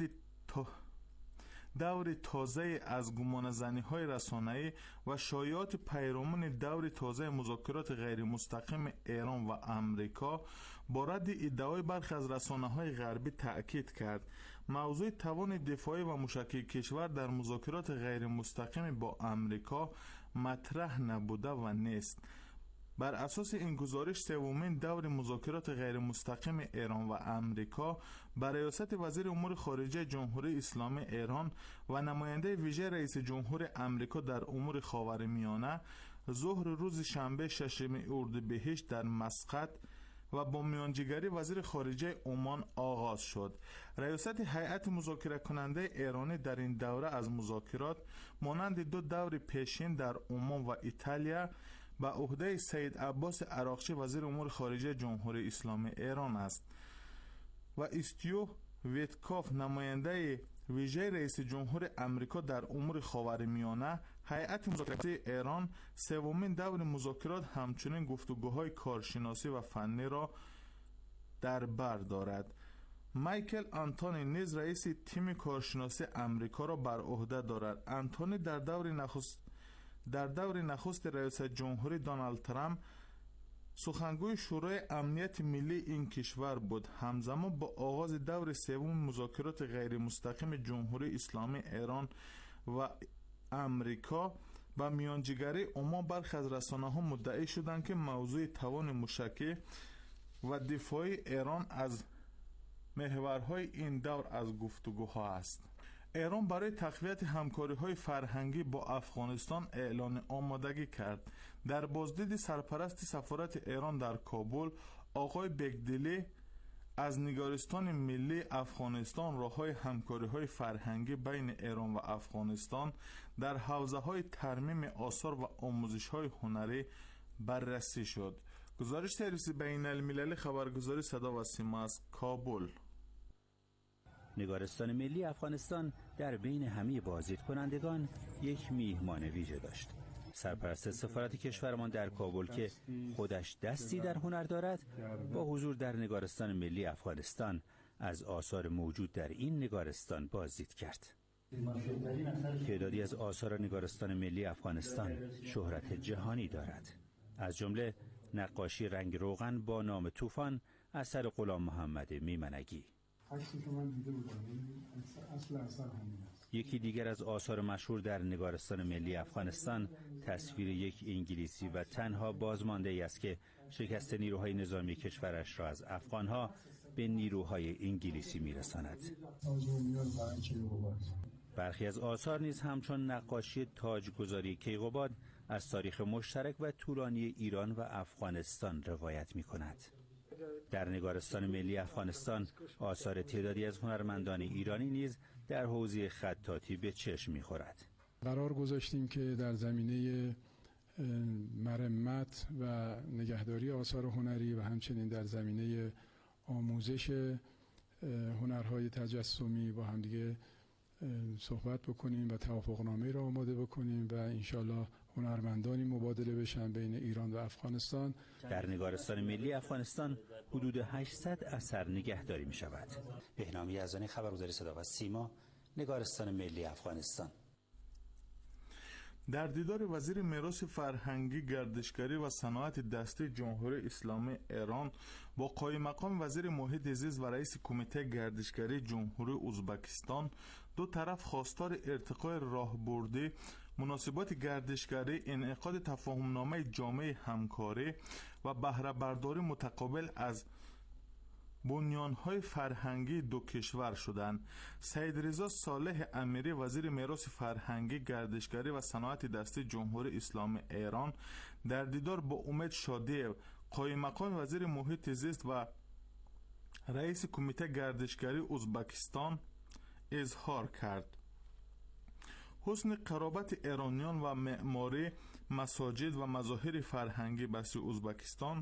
دور تازه از گمانه‌زنی‌های رسانه‌ای و شایعات پیرامون دور تازه مذاکرات غیر مستقیم ایران و امریکا با رد ادعای برخی از رسانه‌های غربی تأکید کرد. موضوع توان دفاعی و موشکی کشور در مذاکرات غیر مستقیم با امریکا مطرح نبوده و نیست. بر اساس این گزارش سومین دور مذاکرات غیر مستقیم ایران و امریکا بر ریاست وزیر امور خارجه جمهوری اسلامی ایران و نماینده ویژه رئیس جمهور امریکا در امور خاورمیانه ظهر روز شنبه 6 اردیبهشت در مسقط و با میانجیگری وزیر خارجه عمان آغاز شد. ریاست هیئت مذاکره کننده ایرانی در این دوره از مذاکرات مانند 2 دور پیشین در عمان و ایتالیا به عهده سید عباس عراقچی وزیر امور خارجه جمهوری اسلامی ایران است و استیو ویتکاف نماینده ویژه رئیس جمهور امریکا در امور خاورمیانه. هیئت مذاکراتی ایران سومین دور مذاکرات همچنین گفتگوهای کارشناسی و فنی را در بر دارد. مایکل آنتونی نیز رئیس تیم کارشناسی امریکا را بر عهده دارد. آنتونی در دور نخست رئیس جمهوری دونالد ترامپ سخنگوی شورای امنیت ملی این کشور بود. همزمان با آغاز دور سوم مذاکرات غیر مستقیم جمهوری اسلامی ایران و امریکا با میانجیگری عمان، برخی از رسانه‌ها مدعی شدند که موضوع توان موشکی و دفاعی ایران از محورهای این دور از گفتگوها است. ایران برای تقویت همکاری‌های فرهنگی با افغانستان اعلان آمادگی کرد. در بازدید سرپرست سفارت ایران در کابل، آقای بگدلی از نگارستان ملی افغانستان راه‌های همکاری‌های فرهنگی بین ایران و افغانستان در حوزه‌های ترمیم آثار و آموزش‌های هنری بررسی شد. گزارش سرویس بین المللی خبرگزاری صدا و سیما از کابل. نگارستان ملی افغانستان در بین همه بازدید کنندگان یک میهمان ویژه داشت. سرپرست سفارت کشورمان در کابل که خودش دستی در هنر دارد، با حضور در نگارستان ملی افغانستان از آثار موجود در این نگارستان بازدید کرد. تعدادی از آثار نگارستان ملی افغانستان شهرت جهانی دارد، از جمله نقاشی رنگ روغن با نام طوفان اثر غلام محمد میمنگی. یکی دیگر از آثار مشهور در نگارستان ملی افغانستان تصویر یک انگلیسی و تنها بازمانده ای است که شکست نیروهای نظامی کشورش را از افغانها به نیروهای انگلیسی میرساند. برخی از آثار نیز همچون نقاشی تاجگذاری کیقوباد از تاریخ مشترک و طولانی ایران و افغانستان روایت می کند. در نگارستان ملی افغانستان آثار تعدادی از هنرمندان ایرانی نیز در حوزه خطاطی به چشم می‌خورد. قرار گذاشتیم که در زمینه مرمت و نگهداری آثار هنری و همچنین در زمینه آموزش هنرهای تجسمی با همدیگه صحبت بکنیم و توافقنامه را آماده بکنیم و انشالله هنرمندانی مبادله بشن بین ایران و افغانستان. در نگارستان ملی افغانستان حدود 800 اثر نگهداری می شود. بهنام یزدانی، خبرگزاری صدا و سیما، نگارستان ملی افغانستان. در دیدار وزیر میراث فرهنگی، گردشگری و صنایع دستی جمهوری اسلامی ایران با قائم مقام وزیر محیط زیست و رئیس کمیته گردشگری جمهوری ازبکستان، دو طرف خواستار ارتقای راهبردی مناسبات گردشگری، انعقاد تفاهمنامه جامع همکاری و بهره برداری متقابل از بنیانهای فرهنگی دو کشور شدند. سید رضا صالح امیری، وزیر میراث فرهنگی، گردشگری و صنایع دستی جمهوری اسلامی ایران، در دیدار با امید شادی‌یو، قائم مقام وزیر محیط زیست و رئیس کمیته گردشگری ازبکستان اظهار کرد حسن قرابت ایرانیان و معماری مساجد و مظاهر فرهنگی بسی ازبکستان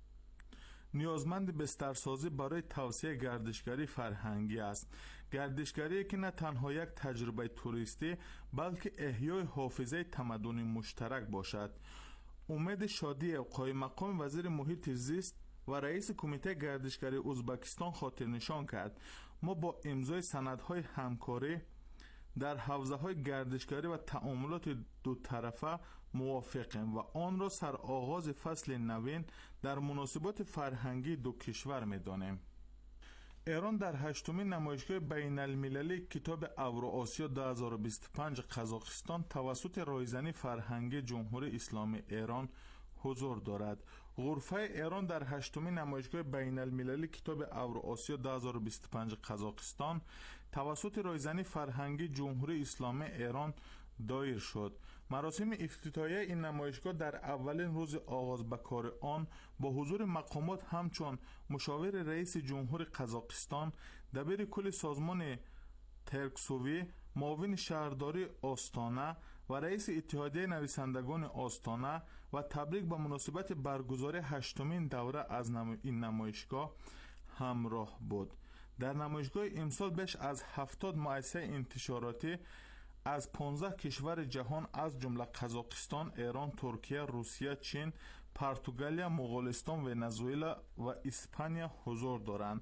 نیازمند بسترسازی برای توسعه گردشگری فرهنگی است. گردشگری که نه تنها یک تجربه توریستی بلکه احیای حافظه تمدن مشترک باشد. امید شادی قائم مقام وزیر محیط زیست و رئیس کمیته گردشگری ازبکستان خاطر نشان کرد ما با امضای سندهای همکاری در حوزه‌های گردشگری و تعاملات دو طرفه موافقیم و آن را سرآغاز فصل نوین در مناسبات فرهنگی دو کشور می‌دانیم. ایران در 8مین نمایشگاه بین المللی کتاب اوراسیا 2025 قزاقستان توسط رایزنی فرهنگی جمهوری اسلامی ایران حضور دارد. غرفه ایران در 8مین نمایشگاه بین المللی کتاب اوراسیا 2025 قزاقستان توسط رایزنی فرهنگی جمهوری اسلامی ایران دایر شد. مراسم افتتاحیه این نمایشگاه در اولین روز آغاز به کار آن با حضور مقامات همچون مشاور رئیس جمهور قزاقستان، دبیر کل سازمان ترکسوی، معاون شهرداری آستانه و رئیس اتحادیه نویسندگان آستانه و تبریک به مناسبت برگزاری 8مین دوره از این نمایشگاه همراه بود. در نمایشگاه امسال بیش از 70 مؤسسه انتشاراتی از 15 کشور جهان از جمله قزاقستان، ایران، ترکیه، روسیه، چین، پرتغالیا، مغولستان، ونزوئلا و اسپانیا حضور دارند.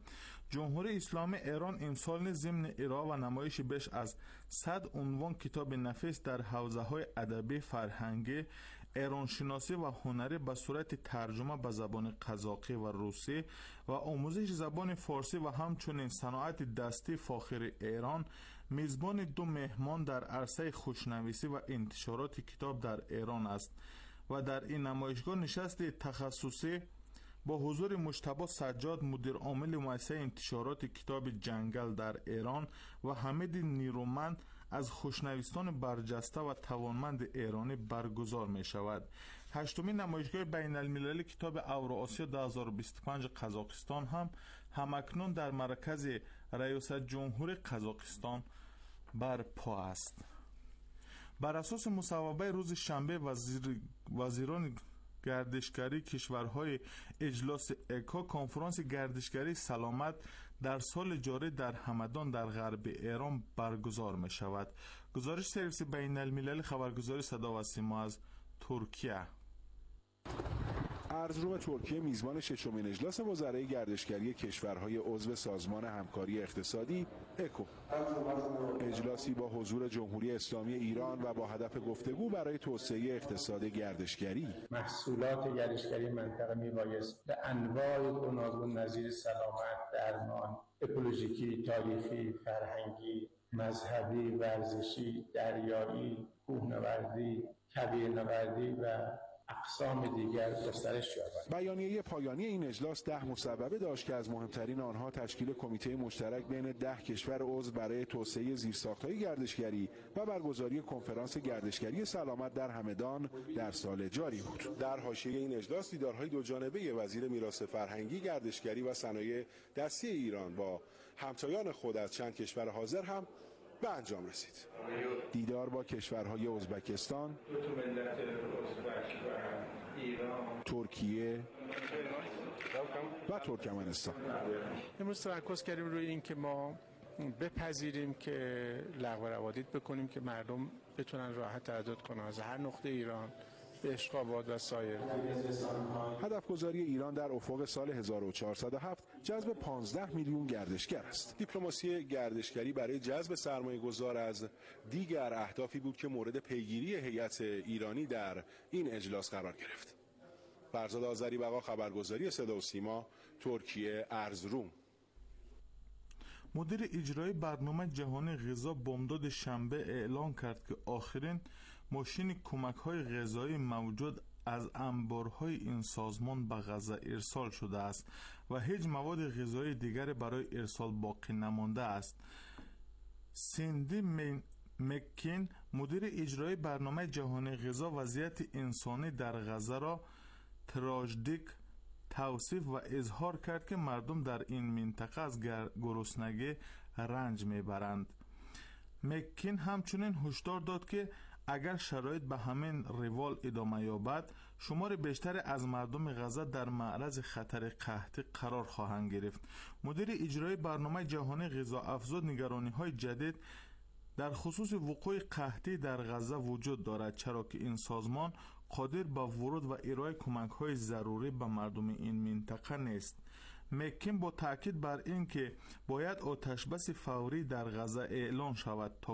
جمهوری اسلامی ایران امسال ضمن ارائه و نمایش بیش از 100 عنوان کتاب نفیس در حوزه‌های ادبی، فرهنگی، ایرانشناسی و هنری به صورت ترجمه به زبان قزاقی و روسی و آموزش زبان فارسی و همچنین صنعت دستی فاخر ایران میزبان 2 مهمان در عرصه خوشنویسی و انتشارات کتاب در ایران است و در این نمایشگاه نشست تخصصی با حضور مجتبی سجاد مدیر عامل مؤسسه انتشارات کتاب جنگل در ایران و حمید نیرومند از خوشنویسان برجسته و توانمند ایرانی برگزار می شود. 8مین نمایشگاه بین المللی کتاب اوراسیا 2025 قزاقستان هم همکنون در مرکز ریاست جمهوری قزاقستان برپا است. بر اساس مصوبه روز شنبه وزیران گردشگری کشورهای اجلاس اکا کنفرانس گردشگری سلامت در سال جاری در همدان در غرب ایران برگزار می شود. گزارش سرویس بین المللی خبرگزاری صدا و سیما از ترکیه. ارزروم ترکیه میزبان 6مین اجلاس وزرای گردشگری کشورهای عضو سازمان همکاری اقتصادی اکو. اجلاسی با حضور جمهوری اسلامی ایران و با هدف گفتگو برای توسعه اقتصاد گردشگری. محصولات گردشگری منطقه میبایست به انواع گوناگون نظیر سلامت، درمان، اکولوژیکی، تاریخی، فرهنگی، مذهبی، ورزشی، دریایی، کوهنوردی، کویرنوردی و اقسام دیگر گسترش یابد. بیانیه پایانی این اجلاس 10 مصوبه داشت که از مهمترین آنها تشکیل کمیته مشترک بین 10 کشور عضو برای توسعه زیرساخت‌های گردشگری و برگزاری کنفرانس گردشگری سلامت در همدان در سال جاری بود. در حاشیه این اجلاس دیدارهای دوجانبه وزیر میراث فرهنگی، گردشگری و صنایع دستی ایران با همتایان خود از چند کشور حاضر هم به انجام رسید. دیدار با کشورهای ازبکستان، ترکیه و ترکمنستان. امروز تمرکز کردیم روی این که ما بپذیریم که لغو روادید بکنیم که مردم بتونن راحت تردد کنن از هر نقطه ایران به اشقابات و سایر. هدف گذاری ایران در افق سال 1407 جذب 15 میلیون گردشگر است. دیپلماسی گردشگری برای جذب سرمایه گذار از دیگر اهدافی بود که مورد پیگیری هیئت ایرانی در این اجلاس قرار گرفت. فرزاد آذری بقا، خبرگزاری صدا و سیما، ترکیه، ارزروم. مدیر اجرایی برنامه جهانی غذا بامداد شنبه اعلام کرد که آخرین ماشین کمک‌های غذایی موجود از انبارهای این سازمان به غزه ارسال شده است و هیچ مواد غذایی دیگر برای ارسال باقی نمانده است. سیندی مکین مدیر اجرایی برنامه جهانی غذا وضعیت انسانی در غزه را تراژدیک توصیف و اظهار کرد که مردم در این منطقه از گرسنگی رنج میبرند. مکین همچنین هشدار داد که اگر شرایط به همین روال ادامه یابد، شمار بیشتر از مردم غزه در معرض خطر قحطی قرار خواهند گرفت. مدیر اجرایی برنامه جهانی غذا افزود نگرانی‌های جدید در خصوص وقوع قحطی در غزه وجود دارد، چرا که این سازمان قادر به ورود و ارائه کمک‌های ضروری به مردم این منطقه نیست. مکین با تاکید بر این که باید آتشبس فوری در غزه اعلان شود تا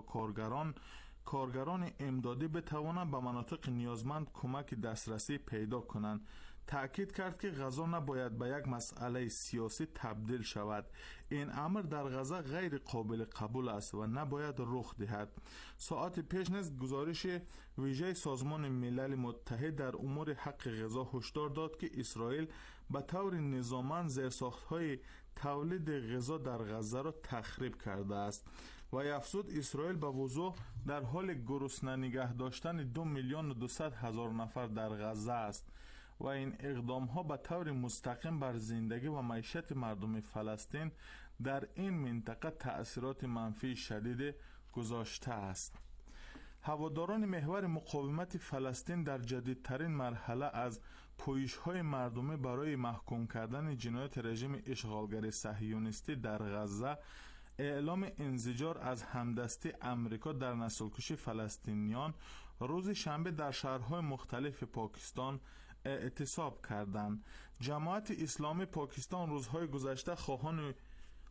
کارگران امدادی بتوانند به مناطق نیازمند کمک دسترسی پیدا کنند. تأکید کرد که غزه نباید به یک مسئله سیاسی تبدیل شود. این امر در غزه غیر قابل قبول است و نباید رخ دهد. ساعت پیش نیز گزارش ویژه سازمان ملل متحد در امور حق غذا هشدار داد که اسرائیل به طور نظاممند زیرساخت‌های تولید غذا در غزه را تخریب کرده است و افزود اسرائیل به وضوح در حال گرسنه نگه داشتن 2,200,000 نفر در غزه است و این اقدام ها به طور مستقیم بر زندگی و معیشت مردم فلسطین در این منطقه تأثیرات منفی شدید گذاشته است. هواداران محور مقاومت فلسطین در جدیدترین مرحله از پویش‌های مردمی برای محکوم کردن جنایات رژیم اشغالگر صهیونیستی در غزه اعلام انزجار از همدستی امریکا در نسل‌کشی فلسطینیان روز شنبه در شهرهای مختلف پاکستان اعتصاب کردند. جماعت اسلامی پاکستان روزهای گذشته خواهان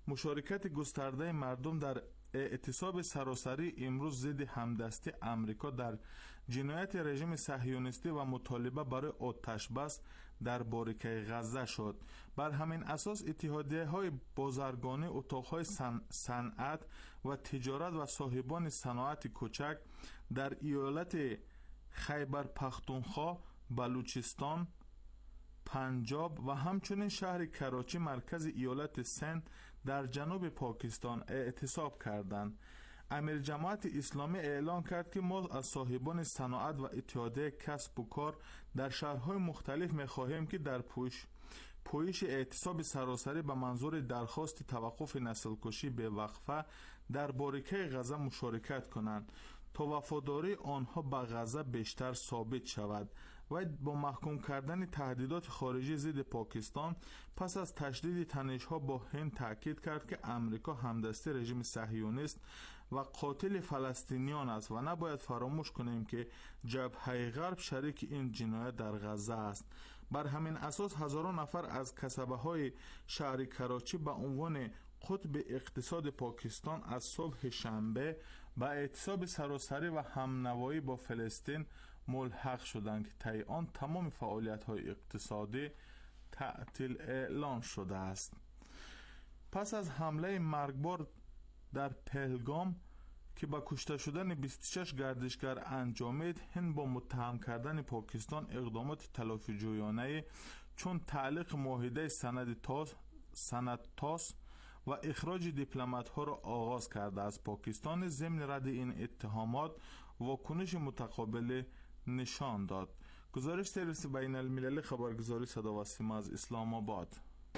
مشارکت گسترده مردم در اعتصاب سراسری امروز ضد همدستی امریکا در جنایت رژیم صهیونیستی و مطالبه برای آتش بس در باریکه غزه شد. بر همین اساس اتحادیه‌های بازرگانی، اتاق‌های صنعت و تجارت و صاحبان صنایع کوچک در ایالت خیبر پختونخوا، بلوچستان، پنجاب و همچنین شهر کراچی مرکز ایالت سند در جنوب پاکستان اعتصاب کردند. امیر جماعت اسلامی اعلام کرد که ما از صاحبان صنایع و اتحادیه کسب و کار در شهرهای مختلف می‌خواهیم که در پویش اعتصاب سراسری به منظور درخواست توقف نسل کشی به وقفه در باریکه غزه مشارکت کنند تا وفاداری آنها به غزه بیشتر ثابت شود. و با محکوم کردن تهدیدات خارجی ضد پاکستان پس از تشدید تنش‌ها با هند تاکید کرد که امریکا همدستی رژیم صهیونیست و قاتل فلسطینیان است و نباید فراموش کنیم که جبهه غرب شریک این جنایت در غزه است. بر همین اساس هزاران نفر از کسبه‌های شهر کراچی به عنوان قطب اقتصاد پاکستان از صبح شنبه به اعتصاب سراسری و همنوایی با فلسطین ملحق شدند که طی آن تمام فعالیت‌های اقتصادی تعطیل اعلان شده است. پس از حمله مرگبار در پهلگام که با کشته شدن 26 گردشگر انجامید، هند با متهم کردن پاکستان اقدامات تلافی جویانه چون تعلیق معاهده سند تاس و اخراج دیپلمات‌ها را آغاز کرده است. پاکستان ضمن رد این اتهامات واکنش متقابل نشان داد. گزارش سرویس بین المللی خبرگزاری صدا و سیما از اسلام آباد.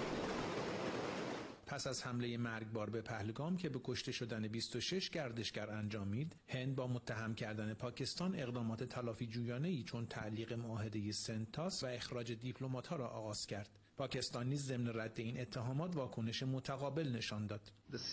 پس از حمله مرگبار به پهلگام که به کشته شدن 26 گردشگر انجامید، هند با متهم کردن پاکستان اقدامات تلافی جویانه‌ای چون تعلیق معاهده سنتاس و اخراج دیپلمات‌ها را آغاز کرد. پاکستان نیز ضمن رد این اتهامات واکنش متقابل نشان داد.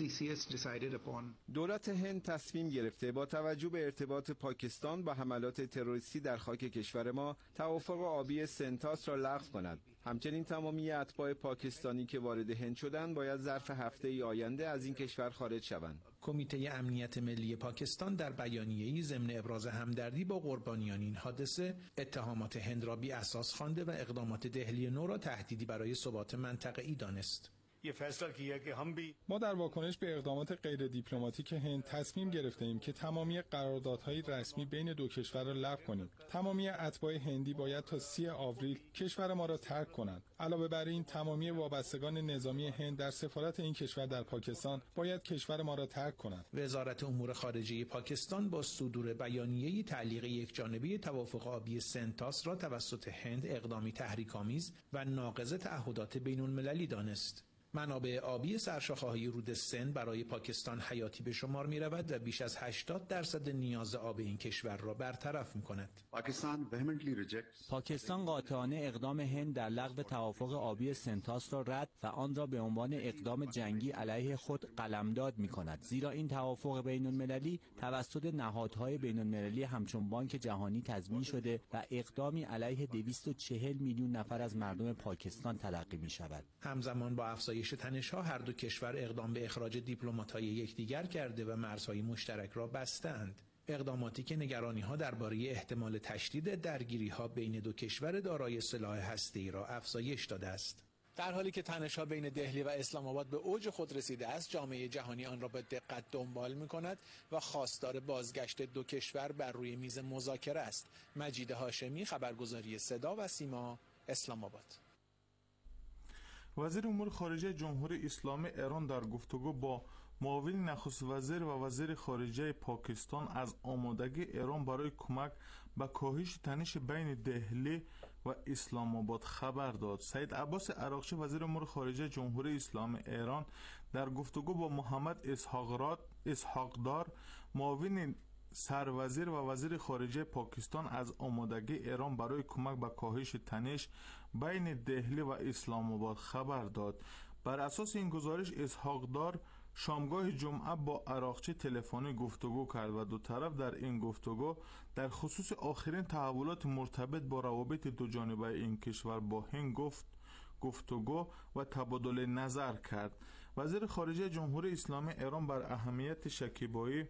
دولت هند تصمیم گرفته با توجه به ارتباط پاکستان با حملات تروریستی در خاک کشور ما توافق آبی سنتاس را لغو کند. همچنین تمامی اتباع پاکستانی که وارد هند شدند باید ظرف هفته آینده از این کشور خارج شوند. کمیته امنیت ملی پاکستان در بیانیه‌ای ضمن ابراز همدردی با قربانیان این حادثه اتهامات هند را بی اساس خوانده و اقدامات دهلی نو را تهدیدی برای ثبات منطقه‌ای دانست. ما در واکنش به اقدامات غیر دیپلماتیک هند تصمیم گرفتیم که تمامی قراردادهای رسمی بین دو کشور را لغو کنیم. تمامی اتباع هندی باید تا 30 آوریل کشور ما را ترک کنند. علاوه بر این تمامی وابستگان نظامی هند در سفارت این کشور در پاکستان باید کشور ما را ترک کنند. وزارت امور خارجه پاکستان با صدور بیانیه‌ای تعلیق یکجانبه توافق آبی سنتاس را توسط هند اقدامی تحریک‌آمیز و ناقض تعهدات بین‌المللی دانست. منابع آبی سرشاخه‌های رود سند برای پاکستان حیاتی به شمار می رود و بیش از 80% نیاز آب این کشور را برطرف می کند. پاکستان قاطعانه اقدام هند در لغو توافق آبی سنتاس را رد و آن را به عنوان اقدام جنگی علیه خود قلمداد می کند، زیرا این توافق بین المللی توسط نهادهای بین المللی همچون بانک جهانی تضمین شده و اقدامی علیه 240 میلیون نفر از مردم پاکستان تلقی می شود. همزمان با افزایش تنش‌ها هر دو کشور اقدام به اخراج دیپلمات‌های یکدیگر کرده و مرزهای مشترک را بستند. اقداماتی که نگرانی‌ها درباره احتمال تشدید درگیری‌ها بین دو کشور دارای سلاح هسته‌ای را افزایش داده است. در حالی که تنش‌ها بین دهلی و اسلام آباد به اوج خود رسیده است، جامعه جهانی آن را به دقت دنبال می‌کند و خواستار بازگشت دو کشور بر روی میز مذاکره است. مجید هاشمی، خبرگزاری صدا و سیما، اسلام آباد. وزیر امور خارجه جمهوری اسلامی ایران در گفتگو با معاون نخست وزیر و وزیر خارجه پاکستان از آمادگی ایران برای کمک به کاهش تنش بین دهلی و اسلام آباد خبر داد. سید عباس عراقچی وزیر امور خارجه جمهوری اسلامی ایران در گفتگو با محمد اسحاقدار معاون سروزیر و وزیر خارجه پاکستان از آمادگی ایران برای کمک به کاهش تنش بین دهلی و اسلام آباد خبر داد. بر اساس این گزارش اسحاقدار شامگاه جمعه با عراقچی تلفنی گفتگو کرد و دو طرف در این گفتگو در خصوص آخرین تحولات مرتبط با روابط دو جانبه این کشور با هند گفتگو و تبادل نظر کرد. وزیر خارجه جمهوری اسلامی ایران بر اهمیت شکیبایی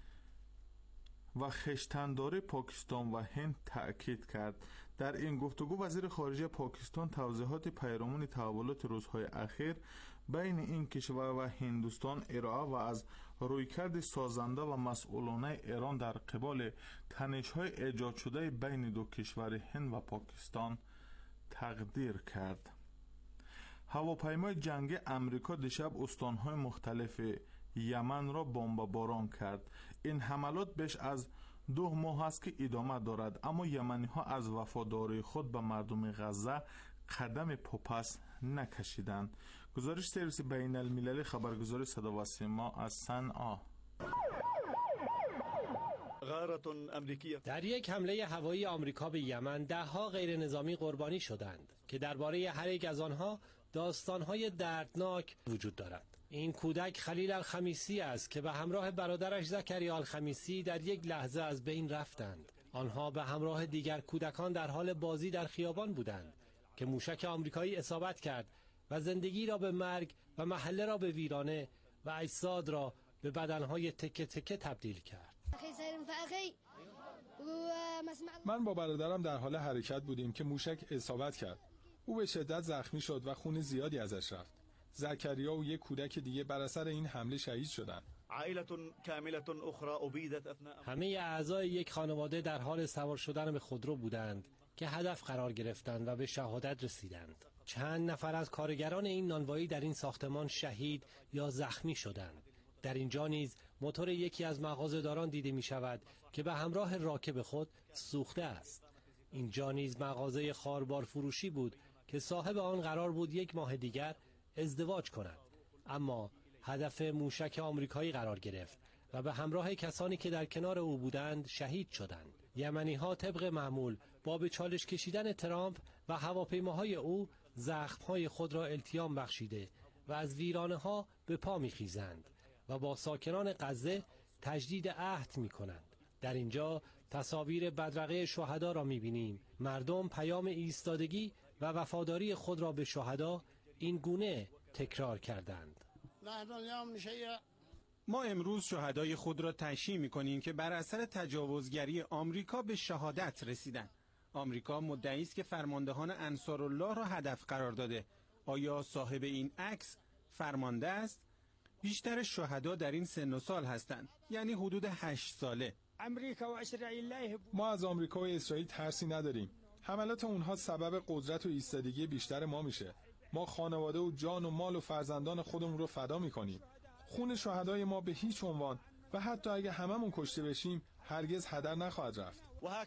و خویشتنداری پاکستان و هند تأکید کرد. در این گفتگو وزیر خارجه پاکستان توضیحات پیرامون تحولات روزهای اخیر بین این کشور و هندوستان ارائه و از رویکرد سازنده و مسئولانه ایران در قبال تنش‌های ایجاد شده بین دو کشور هند و پاکستان تقدیر کرد. هواپیمای جنگی امریکا دیشب استان‌های مختلف یمن را بمباران کرد. این حملات بیش از 2 ماه است که ادامه دارد، اما یمنی‌ها از وفاداری خود به مردم غزه قدم پس نکشیدند. گزارش سرویس بین المللی خبرگزاری صدا و سیما از صنعا. در یک حمله هوایی آمریکا به یمن 10 غیر نظامی قربانی شدند که درباره هر یک از آنها داستان‌های دردناک وجود دارد. این کودک خلیل الخمیسی است که به همراه برادرش زکریا الخمیسی در یک لحظه از بین رفتند. آنها به همراه دیگر کودکان در حال بازی در خیابان بودند که موشک آمریکایی اصابت کرد و زندگی را به مرگ و محله را به ویرانه و اجساد را به بدنهای تکه تکه تبدیل کرد. من با برادرم در حال حرکت بودیم که موشک اصابت کرد. او به شدت زخمی شد و خون زیادی ازش رفت. زکریا و یک کودک دیگه بر اثر این حمله شهید شدند. همه اعضای یک خانواده در حال سوار شدن به خودرو بودند که هدف قرار گرفتند و به شهادت رسیدند. چند نفر از کارگران این نانوایی در این ساختمان شهید یا زخمی شدند. در اینجا نیز موتور یکی از مغازه‌داران دیده می شود که به همراه راکب خود سوخته است. اینجا نیز مغازه خاربار فروشی بود که صاحب آن قرار بود 1 ماه دیگر ازدواج کند، اما هدف موشک آمریکایی قرار گرفت و به همراه کسانی که در کنار او بودند شهید شدند. یمنی‌ها طبق معمول با به چالش کشیدن ترامپ و هواپیماهای او زخم‌های خود را التیام بخشیده و از ویرانه‌ها به پا می‌خیزند و با ساکنان غزه تجدید عهد می‌کنند. در اینجا تصاویر بدرقه شهدا را می‌بینیم. مردم پیام ایستادگی و وفاداری خود را به شهدا این گونه تکرار کردند. ما امروز شهدای خود را تشییع می‌کنیم که بر اثر تجاوزگری آمریکا به شهادت رسیدند. آمریکا مدعی است که فرماندهان انصارالله را هدف قرار داده. آیا صاحب این عکس فرمانده است؟ بیشتر شهدا در این سن و سال هستند، یعنی حدود 8 ساله. ما از آمریکا و اسرائیل ترسی نداریم. حملات اونها سبب قدرت و ایستادگی بیشتر ما میشه. ما خانواده و جان و مال و فرزندان خودمون رو فدا میکنیم. خون شهدای ما به هیچ عنوان و حتی اگه هممون کشته بشیم هرگز هدر نخواهد رفت.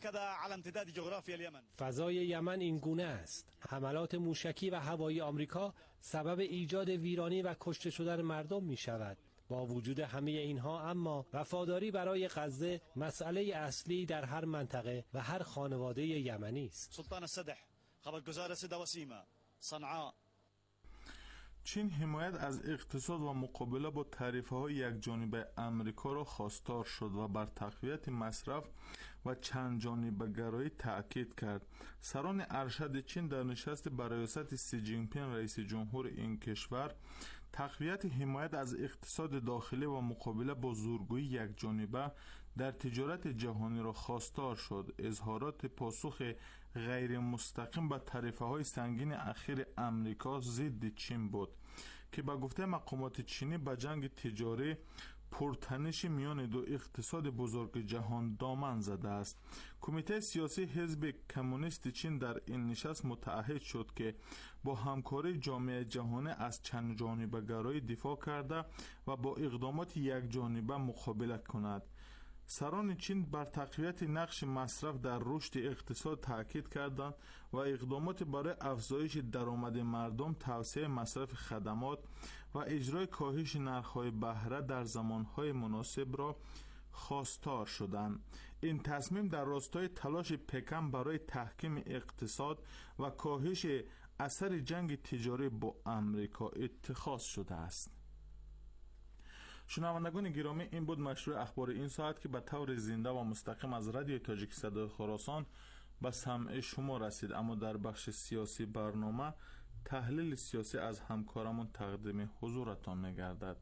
فضای یمن این گونه است. حملات موشکی و هوایی آمریکا سبب ایجاد ویرانی و کشته شدن مردم می شود. با وجود همه اینها اما وفاداری برای غزه مسئله اصلی در هر منطقه و هر خانواده یمنی است. سلطان السدح خبرگزار صدا و سیما صنعاء. چین حمایت از اقتصاد و مقابله با تعرفه‌های یکجانبه آمریکا را خواستار شد و بر تقویت مصرف و چند جانبه گرایی تأکید کرد. سران ارشد چین در نشست بر ریاست سی جین پینگ رئیس جمهور این کشور تقویت حمایت از اقتصاد داخلی و مقابله با زورگویی یکجانبه در تجارت جهانی را خواستار شد. اظهارات پاسخ غیر مستقیم به تعرفه‌های سنگین اخیر امریکا ضد چین بود که به گفته مقامات چینی به جنگ تجاری پرتنش میان دو اقتصاد بزرگ جهان دامن زده است. کمیته سیاسی حزب کمونیست چین در این نشست متعهد شد که با همکاری جامعه جهانی از چند جانبه گرایی دفاع کرده و با اقدامات یک جانبه مقابله کند. سران چین بر تقویت نقش مصرف در رشد اقتصاد تاکید کردند و اقدامات برای افزایش درآمد مردم، توسعه مصرف خدمات و اجرای کاهش نرخ‌های بهره در زمانهای مناسب را خواستار شدند. این تصمیم در راستای تلاش پکن برای تحکیم اقتصاد و کاهش اثر جنگ تجاری با آمریکا اتخاذ شده است. شنوندگان گرامی، این بود مشروع اخبار این ساعت که به طور زنده و مستقیم از رادیو تاجیک صدای خراسان به سمع شما رسید. اما در بخش سیاسی برنامه تحلیل سیاسی از همکارمون تقدیم حضورتان می‌گردد.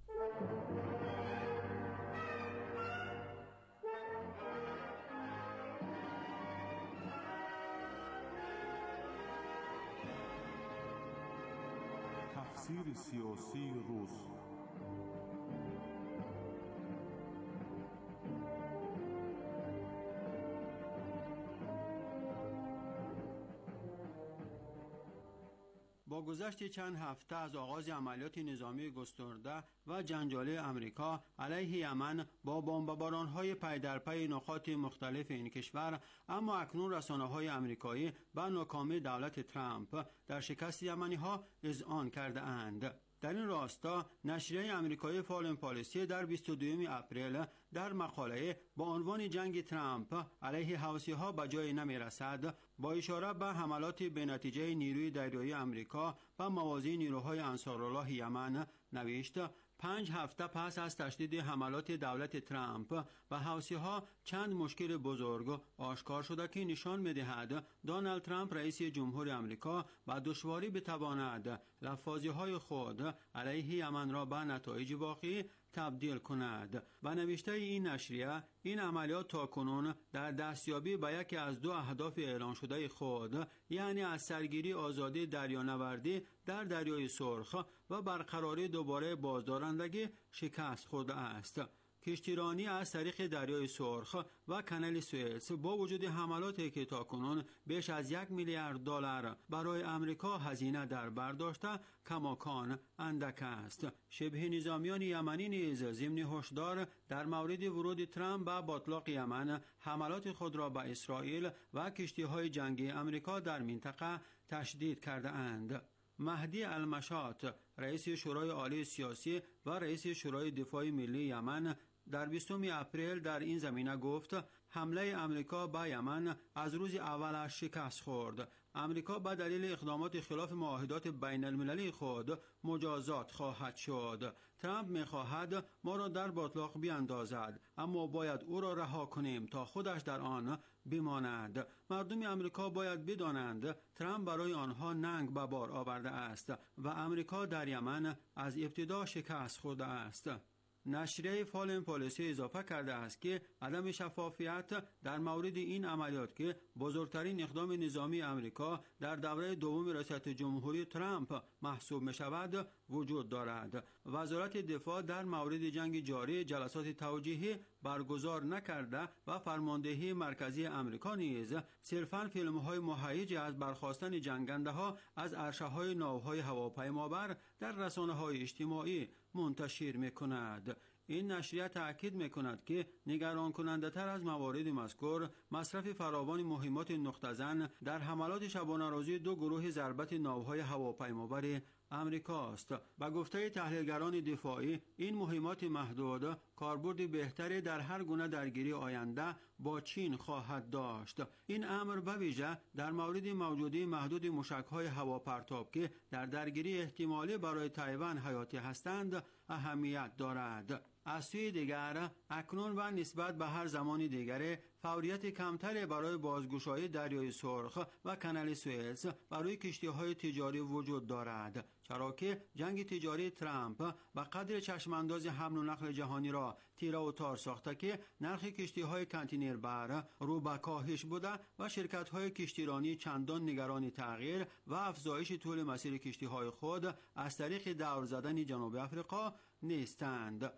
تفسیر سیاسی روز. با گذشت چند هفته از آغاز عملیات نظامی گسترده و جنجالی امریکا علیه یمن با بمباران‌های پی در پی نقاط مختلف این کشور، اما اکنون رسانه‌های آمریکایی به ناکامی دولت ترامپ در شکست یمنی‌ها اذعان کرده اند. در این راستا نشریه آمریکایی فارن پالیسی در 22 اپریل در مقاله با عنوان جنگ ترامپ علیه حوثی‌ها به جای نمی‌رسد، با اشاره به حملات بی‌نتیجه نیروی دریایی آمریکا و موازی نیروهای انصارالله یمن نوشت: 5 هفته پس از تشدید حملات دولت ترامپ و حوثی‌ها چند مشکل بزرگ آشکار شده که نشان می‌دهد دونالد ترامپ رئیس جمهور آمریکا با دشواری بتواند لفاظی‌های خود علیه یمن را به نتایج واقعی تبدیل کند. به نوشته این نشریه، این عملیات تاکنون در دستیابی به یکی از 2 اهداف اعلان شده خود، یعنی از سرگیری آزادی دریانوردی در دریای سرخ و برقراری دوباره بازدارندگی شکست خورده است. کشتیرانی از طریق دریای سرخ و کانال سوئز با وجود حملاتی که تاکنون بیش از 1 میلیارد دلار برای آمریکا هزینه در بر داشته، کماکان اندک است. شبه نظامیان یمنی نیز ضمن هشدار در مورد ورود ترامپ به باطلاق یمن، حملات خود را به اسرائیل و کشتی‌های جنگی آمریکا در منطقه تشدید کرده اند. مهدی المشات، رئیس شورای عالی سیاسی و رئیس شورای دفاع ملی یمن، در 20 اپریل در این زمینه گفت: حمله آمریکا به یمن از روز اولش شکست خورد. آمریکا به دلیل اقدامات خلاف معاهدات بین المللی خود مجازات خواهد شد. ترامپ می‌خواهد ما را در باطلاق بیاندازد، اما باید او را رها کنیم تا خودش در آن بماند. مردم آمریکا باید بدانند ترامپ برای آنها ننگ به بار آورده است و آمریکا در یمن از ابتدا شکست خورده است. نشریه فارن پالیسی اضافه کرده است که عدم شفافیت در مورد این عملیات که بزرگترین اقدام نظامی آمریکا در دوره دوم ریاست جمهوری ترامپ محسوب می شود وجود دارد. وزارت دفاع در مورد جنگ جاری جلسات توجیهی برگزار نکرده و فرماندهی مرکزی آمریکا نیز صرفاً فیلم‌های مهیج از برخاستن جنگنده‌ها از عرشه‌های ناوهای هواپیمابر در رسانه‌های اجتماعی منتشر می‌کند. این نشریه تأکید می‌کند که نگران کننده تر از موارد مذکور، مصرف فراوان مهمات نقطه‌زن در حملات شبانه روزی 2 گروه ضربت ناوهای هواپیمابر امریکاست. با گفته تحلیلگران دفاعی، این مهمات محدود کاربرد بهتری در هر گونه درگیری آینده با چین خواهد داشت. این امر به ویژه در مورد موجودی محدود موشک‌های هواپرتاب که در درگیری احتمالی برای تایوان حیاتی هستند اهمیت دارد. از سوی دیگر، اکنون و نسبت به هر زمان دیگر، فوریت کمتری برای بازگشایی دریای سرخ و کانال سوئز برای کشتی‌های تجاری وجود دارد، چرا که جنگ تجاری ترامپ به قدر چشمانداز حمل و نقل جهانی را تیره و تار ساخته که نرخ کشتی‌های کانتینر بر رو به کاهش بوده و شرکت‌های کشتیرانی چندان نگران تغییر و افزایش طول مسیر کشتی‌های خود از طریق دور زدن جنوب آفریقا نیستند.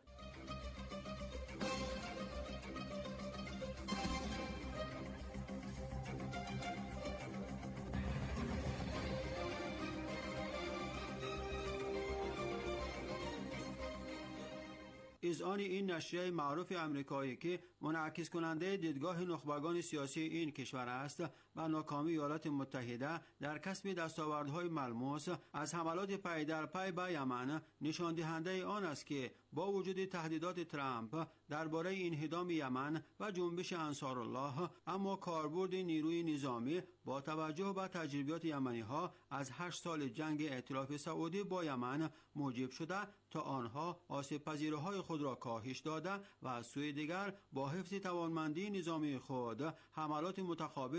اذعان این نشریه معروف آمریکایی که منعکس کننده دیدگاه نخبگان سیاسی این کشور است، و ناکامی ایالات متحده در کسب دستاوردهای ملموس از حملات پی در پی به یمن نشان دهنده آن است که با وجود تهدیدات ترامپ درباره انهدام یمن و جنبش انصارالله، اما کاربرد نیروی نظامی با توجه به تجربیات یمنی‌ها از 8 سال جنگ ائتلاف سعودی با یمن موجب شده تا آنها آسیب پذیری‌های خود را کاهش داده و از سوی دیگر با حفظ توانمندی نظامی خود حملات متقابل موشکی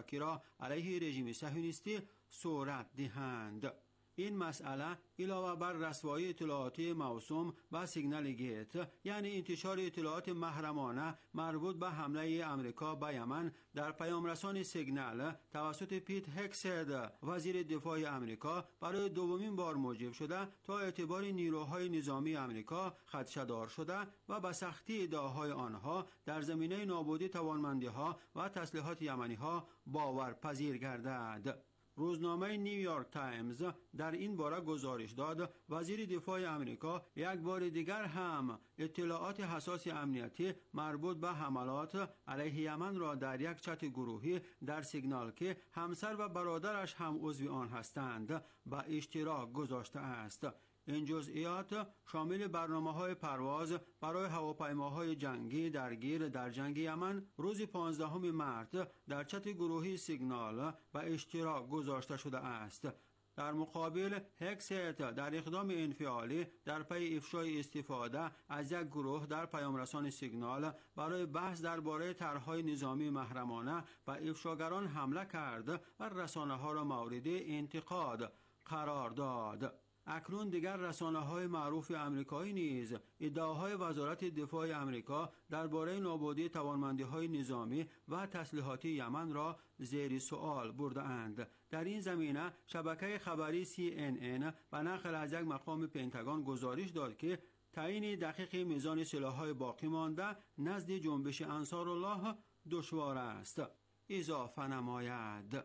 مشترکی را علیه رژیم صهیونیستی صورت دهند. این مسئله علاوه بر رسوایی اطلاعاتی موسوم و سیگنال گیت، یعنی انتشار اطلاعات محرمانه مربوط به حمله امریکا به یمن در پیامرسان سیگنال توسط پیت هگسد وزیر دفاع امریکا، برای دومین بار موجب شده تا اعتبار نیروهای نظامی امریکا خدشه‌دار شده و به سختی ادعاهای آنها در زمینه نابودی توانمندی‌ها و تسلیحات یمنی‌ها باورپذیر گردد. روزنامه نیویورک تایمز در این باره گزارش داد وزیر دفاع امریکا یک بار دیگر هم اطلاعات حساس امنیتی مربوط به حملات علیه یمن را در یک چت گروهی در سیگنال که همسر و برادرش هم عضو آن هستند به اشتراک گذاشته است. این جزئیات شامل برنامه‌های پرواز برای هواپیماهای جنگی درگیر در جنگ یمن روز 15 مارس در چت گروهی سیگنال به اشتراک گذاشته شده است. در مقابل هگسد در اقدام انفعالی در پی افشای استفاده از یک گروه در پیامرسان سیگنال برای بحث درباره طرح‌های نظامی محرمانه به افشاگران حمله کرد و رسانه‌ها را مورد انتقاد قرار داد. اکنون دیگر رسانه‌های معروف آمریکایی نیز ادعاهای وزارت دفاع آمریکا درباره نابودی توانمندی‌های نظامی و تسلیحاتی یمن را زیر سوال برده‌اند. در این زمینه شبکه خبری CNN به نقل از یک مقام پنتاگون گزارش داد که تعیین دقیق میزان سلاح‌های باقی مانده نزد جنبش انصارالله دشوار است. اضافه نماید.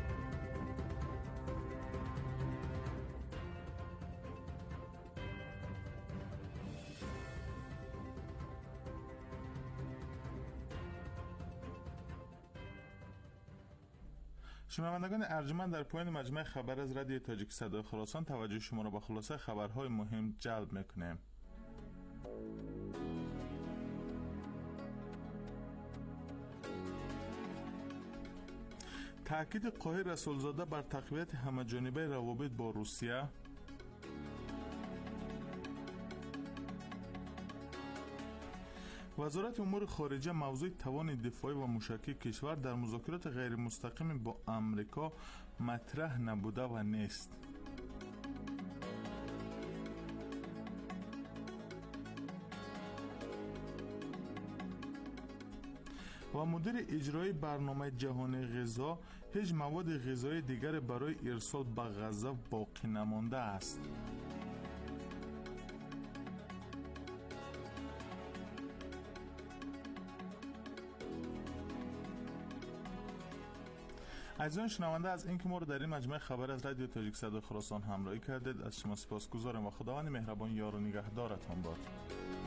شنوندگان ارجمند، در پایان مجمع خبر از رادیو تاجیک صدای خراسان توجه شما را به خلاصه خبرهای مهم جلب میکنیم. تأکید قاهر رسولزاده بر تقویت همه‌جانبه روابط با روسیه. وزارت امور خارجه موضوع توان دفاعی و موشکی کشور در مذاکرات غیر مستقیم با امریکا مطرح نبوده و نیست. و مدیر اجرایی برنامه جهانی غذا هیچ مواد غذایی دیگر برای ارسال به غزه باقی نمانده است. عزیزان شنونده، از اینکه ما رو در این مجمع خبر از رادیو تاجیک صدای خراسان همراهی کردید از شما سپاسگزارم و خداوند مهربان یار و نگهدارتان باد.